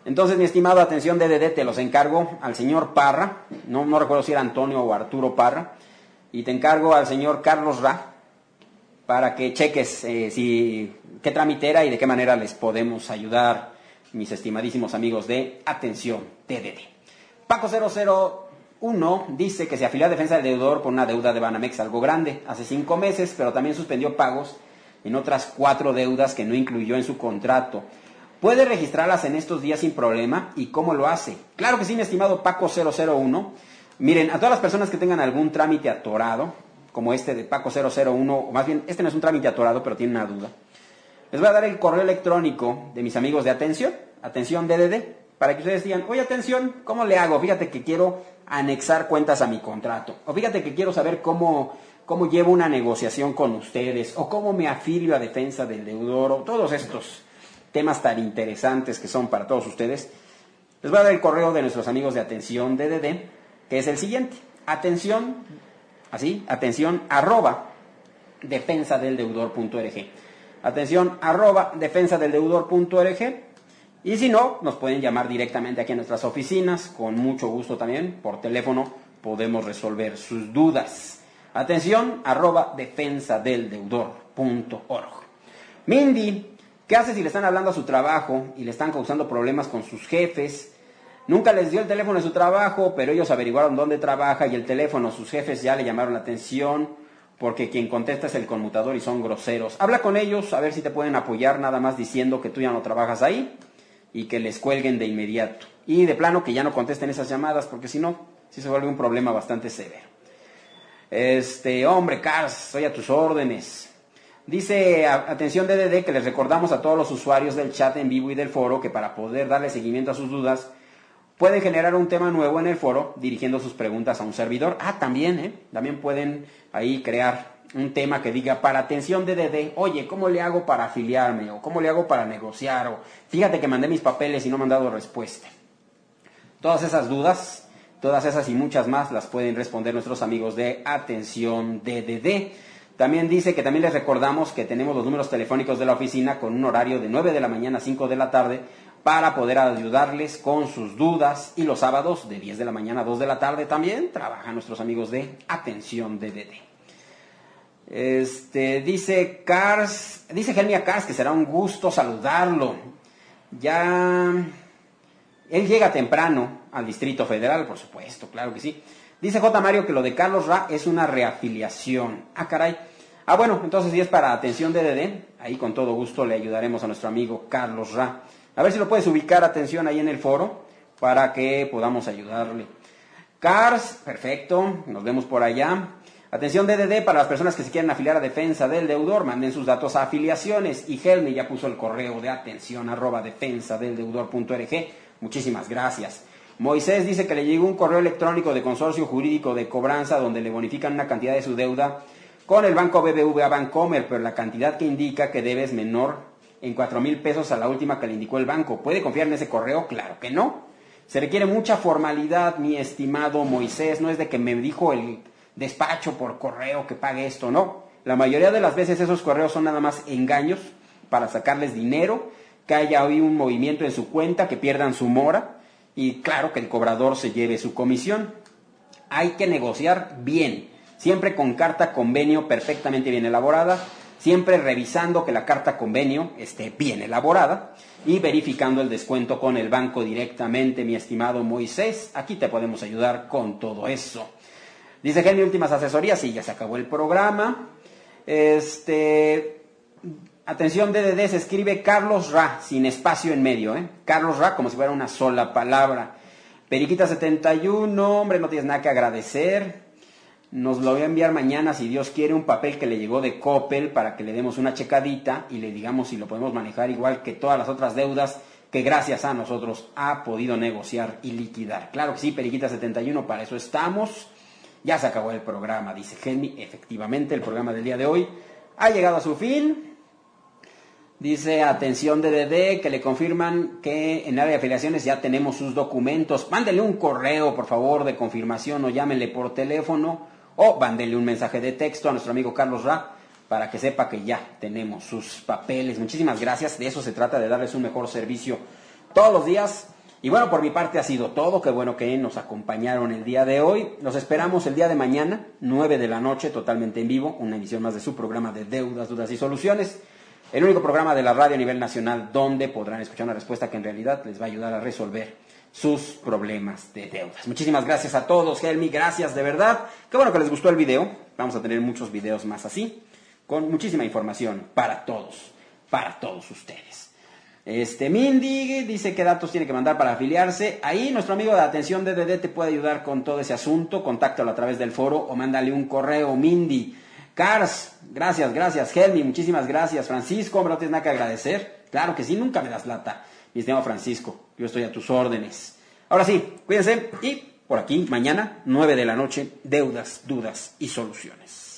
Entonces, mi estimado, atención D D D, te los encargo al señor Parra, no, no recuerdo si era Antonio o Arturo Parra, y te encargo al señor Carlos Ra, para que cheques eh, si, qué trámite era y de qué manera les podemos ayudar, mis estimadísimos amigos de Atención D D D. Paco cero cero uno dice que se afilió a Defensa del Deudor por una deuda de Banamex algo grande, hace cinco meses, pero también suspendió pagos en otras cuatro deudas que no incluyó en su contrato. ¿Puede registrarlas en estos días sin problema? ¿Y cómo lo hace? Claro que sí, mi estimado Paco cero cero uno. Miren, a todas las personas que tengan algún trámite atorado, como este de Paco cero cero uno, o más bien, este no es un trámite atorado, pero tiene una duda, les voy a dar el correo electrónico de mis amigos de Atención, Atención D D D, para que ustedes digan, oye, Atención, ¿cómo le hago? Fíjate que quiero anexar cuentas a mi contrato, o fíjate que quiero saber cómo, cómo llevo una negociación con ustedes, o cómo me afilio a Defensa del Deudor, o todos estos temas tan interesantes que son para todos ustedes. Les voy a dar el correo de nuestros amigos de Atención D D D, que es el siguiente, atención, así, atención, arroba, defensadeldeudor.org, atención, arroba, defensadeldeudor.org, y si no, nos pueden llamar directamente aquí a nuestras oficinas, con mucho gusto también, por teléfono, podemos resolver sus dudas. Atención, arroba, defensadeldeudor.org. Mindy, ¿qué hace si le están hablando a su trabajo y le están causando problemas con sus jefes? Nunca les dio el teléfono de su trabajo, pero ellos averiguaron dónde trabaja y el teléfono, sus jefes ya le llamaron la atención porque quien contesta es el conmutador y son groseros. Habla con ellos a ver si te pueden apoyar, nada más diciendo que tú ya no trabajas ahí y que les cuelguen de inmediato. Y de plano que ya no contesten esas llamadas, porque si no, sí se vuelve un problema bastante severo. Este, hombre, Cars, estoy a tus órdenes. Dice, atención D D D, que les recordamos a todos los usuarios del chat en vivo y del foro que para poder darle seguimiento a sus dudas, pueden generar un tema nuevo en el foro dirigiendo sus preguntas a un servidor. Ah, también, ¿eh? También pueden ahí crear un tema que diga, para atención D D D, oye, ¿cómo le hago para afiliarme? O ¿cómo le hago para negociar? O fíjate que mandé mis papeles y no me han dado respuesta. Todas esas dudas, todas esas y muchas más las pueden responder nuestros amigos de Atención D D D. También dice que también les recordamos que tenemos los números telefónicos de la oficina con un horario de nueve de la mañana a cinco de la tarde para poder ayudarles con sus dudas, y los sábados de diez de la mañana a dos de la tarde también trabajan nuestros amigos de Atención D D D. Este, dice Cars, dice Gelmia Cars que será un gusto saludarlo. Ya, él llega temprano al Distrito Federal, por supuesto, claro que sí. Dice J. Mario que lo de Carlos Ra es una reafiliación. Ah, caray. Ah, bueno, entonces si es para Atención D D D, ahí con todo gusto le ayudaremos a nuestro amigo Carlos Ra. A ver si lo puedes ubicar, atención, ahí en el foro, para que podamos ayudarle. Cars, perfecto, nos vemos por allá. Atención D D D, para las personas que se quieren afiliar a Defensa del Deudor, manden sus datos a afiliaciones. Y Helmi ya puso el correo de atención arroba defensadeldeudor.org. Muchísimas gracias. Moisés dice que le llegó un correo electrónico de Consorcio Jurídico de Cobranza donde le bonifican una cantidad de su deuda con el banco B B V A Bancomer, pero la cantidad que indica que debe es menor en cuatro mil pesos a la última que le indicó el banco. ¿Puede confiar en ese correo? Claro que no. Se requiere mucha formalidad, mi estimado Moisés. No es de que me dijo el despacho por correo que pague esto, no. La mayoría de las veces esos correos son nada más engaños para sacarles dinero, que haya hoy un movimiento en su cuenta, que pierdan su mora y claro que el cobrador se lleve su comisión. Hay que negociar bien, siempre con carta convenio perfectamente bien elaborada, siempre revisando que la carta convenio esté bien elaborada y verificando el descuento con el banco directamente, mi estimado Moisés. Aquí te podemos ayudar con todo eso. Dice Genio, últimas asesorías, sí, ya se acabó el programa. Este, atención D D D, se escribe Carlos Ra, sin espacio en medio, ¿eh? Carlos Ra, como si fuera una sola palabra. Periquita setenta y uno, hombre, no tienes nada que agradecer. Nos lo voy a enviar mañana, si Dios quiere, un papel que le llegó de Coppel para que le demos una checadita y le digamos si lo podemos manejar igual que todas las otras deudas que gracias a nosotros ha podido negociar y liquidar. Claro que sí, Periquita setenta y uno, para eso estamos. Ya se acabó el programa, dice Genmi. Efectivamente, el programa del día de hoy ha llegado a su fin. Dice, atención D D D, que le confirman que en el área de afiliaciones ya tenemos sus documentos. Mándele un correo, por favor, de confirmación o llámenle por teléfono o mándele un mensaje de texto a nuestro amigo Carlos Ra para que sepa que ya tenemos sus papeles. Muchísimas gracias. De eso se trata, de darles un mejor servicio todos los días Y bueno, por mi parte ha sido todo. Qué bueno que nos acompañaron el día de hoy. Los esperamos el día de mañana, nueve de la noche, totalmente en vivo. Una emisión más de su programa de Deudas, Dudas y Soluciones. El único programa de la radio a nivel nacional donde podrán escuchar una respuesta que en realidad les va a ayudar a resolver sus problemas de deudas. Muchísimas gracias a todos, Helmi, gracias de verdad. Qué bueno que les gustó el video. Vamos a tener muchos videos más así, con muchísima información para todos, para todos ustedes. Este, Mindy dice qué datos tiene que mandar para afiliarse. Ahí nuestro amigo de Atención D D D te puede ayudar con todo ese asunto. Contáctalo a través del foro o mándale un correo, Mindy. Cars, gracias, gracias. Helmi, muchísimas gracias. Francisco, hombre, no tienes nada que agradecer. Claro que sí, nunca me das lata, mi estimado Francisco. Yo estoy a tus órdenes. Ahora sí, cuídense y por aquí mañana, nueve de la noche, Deudas, Dudas y Soluciones.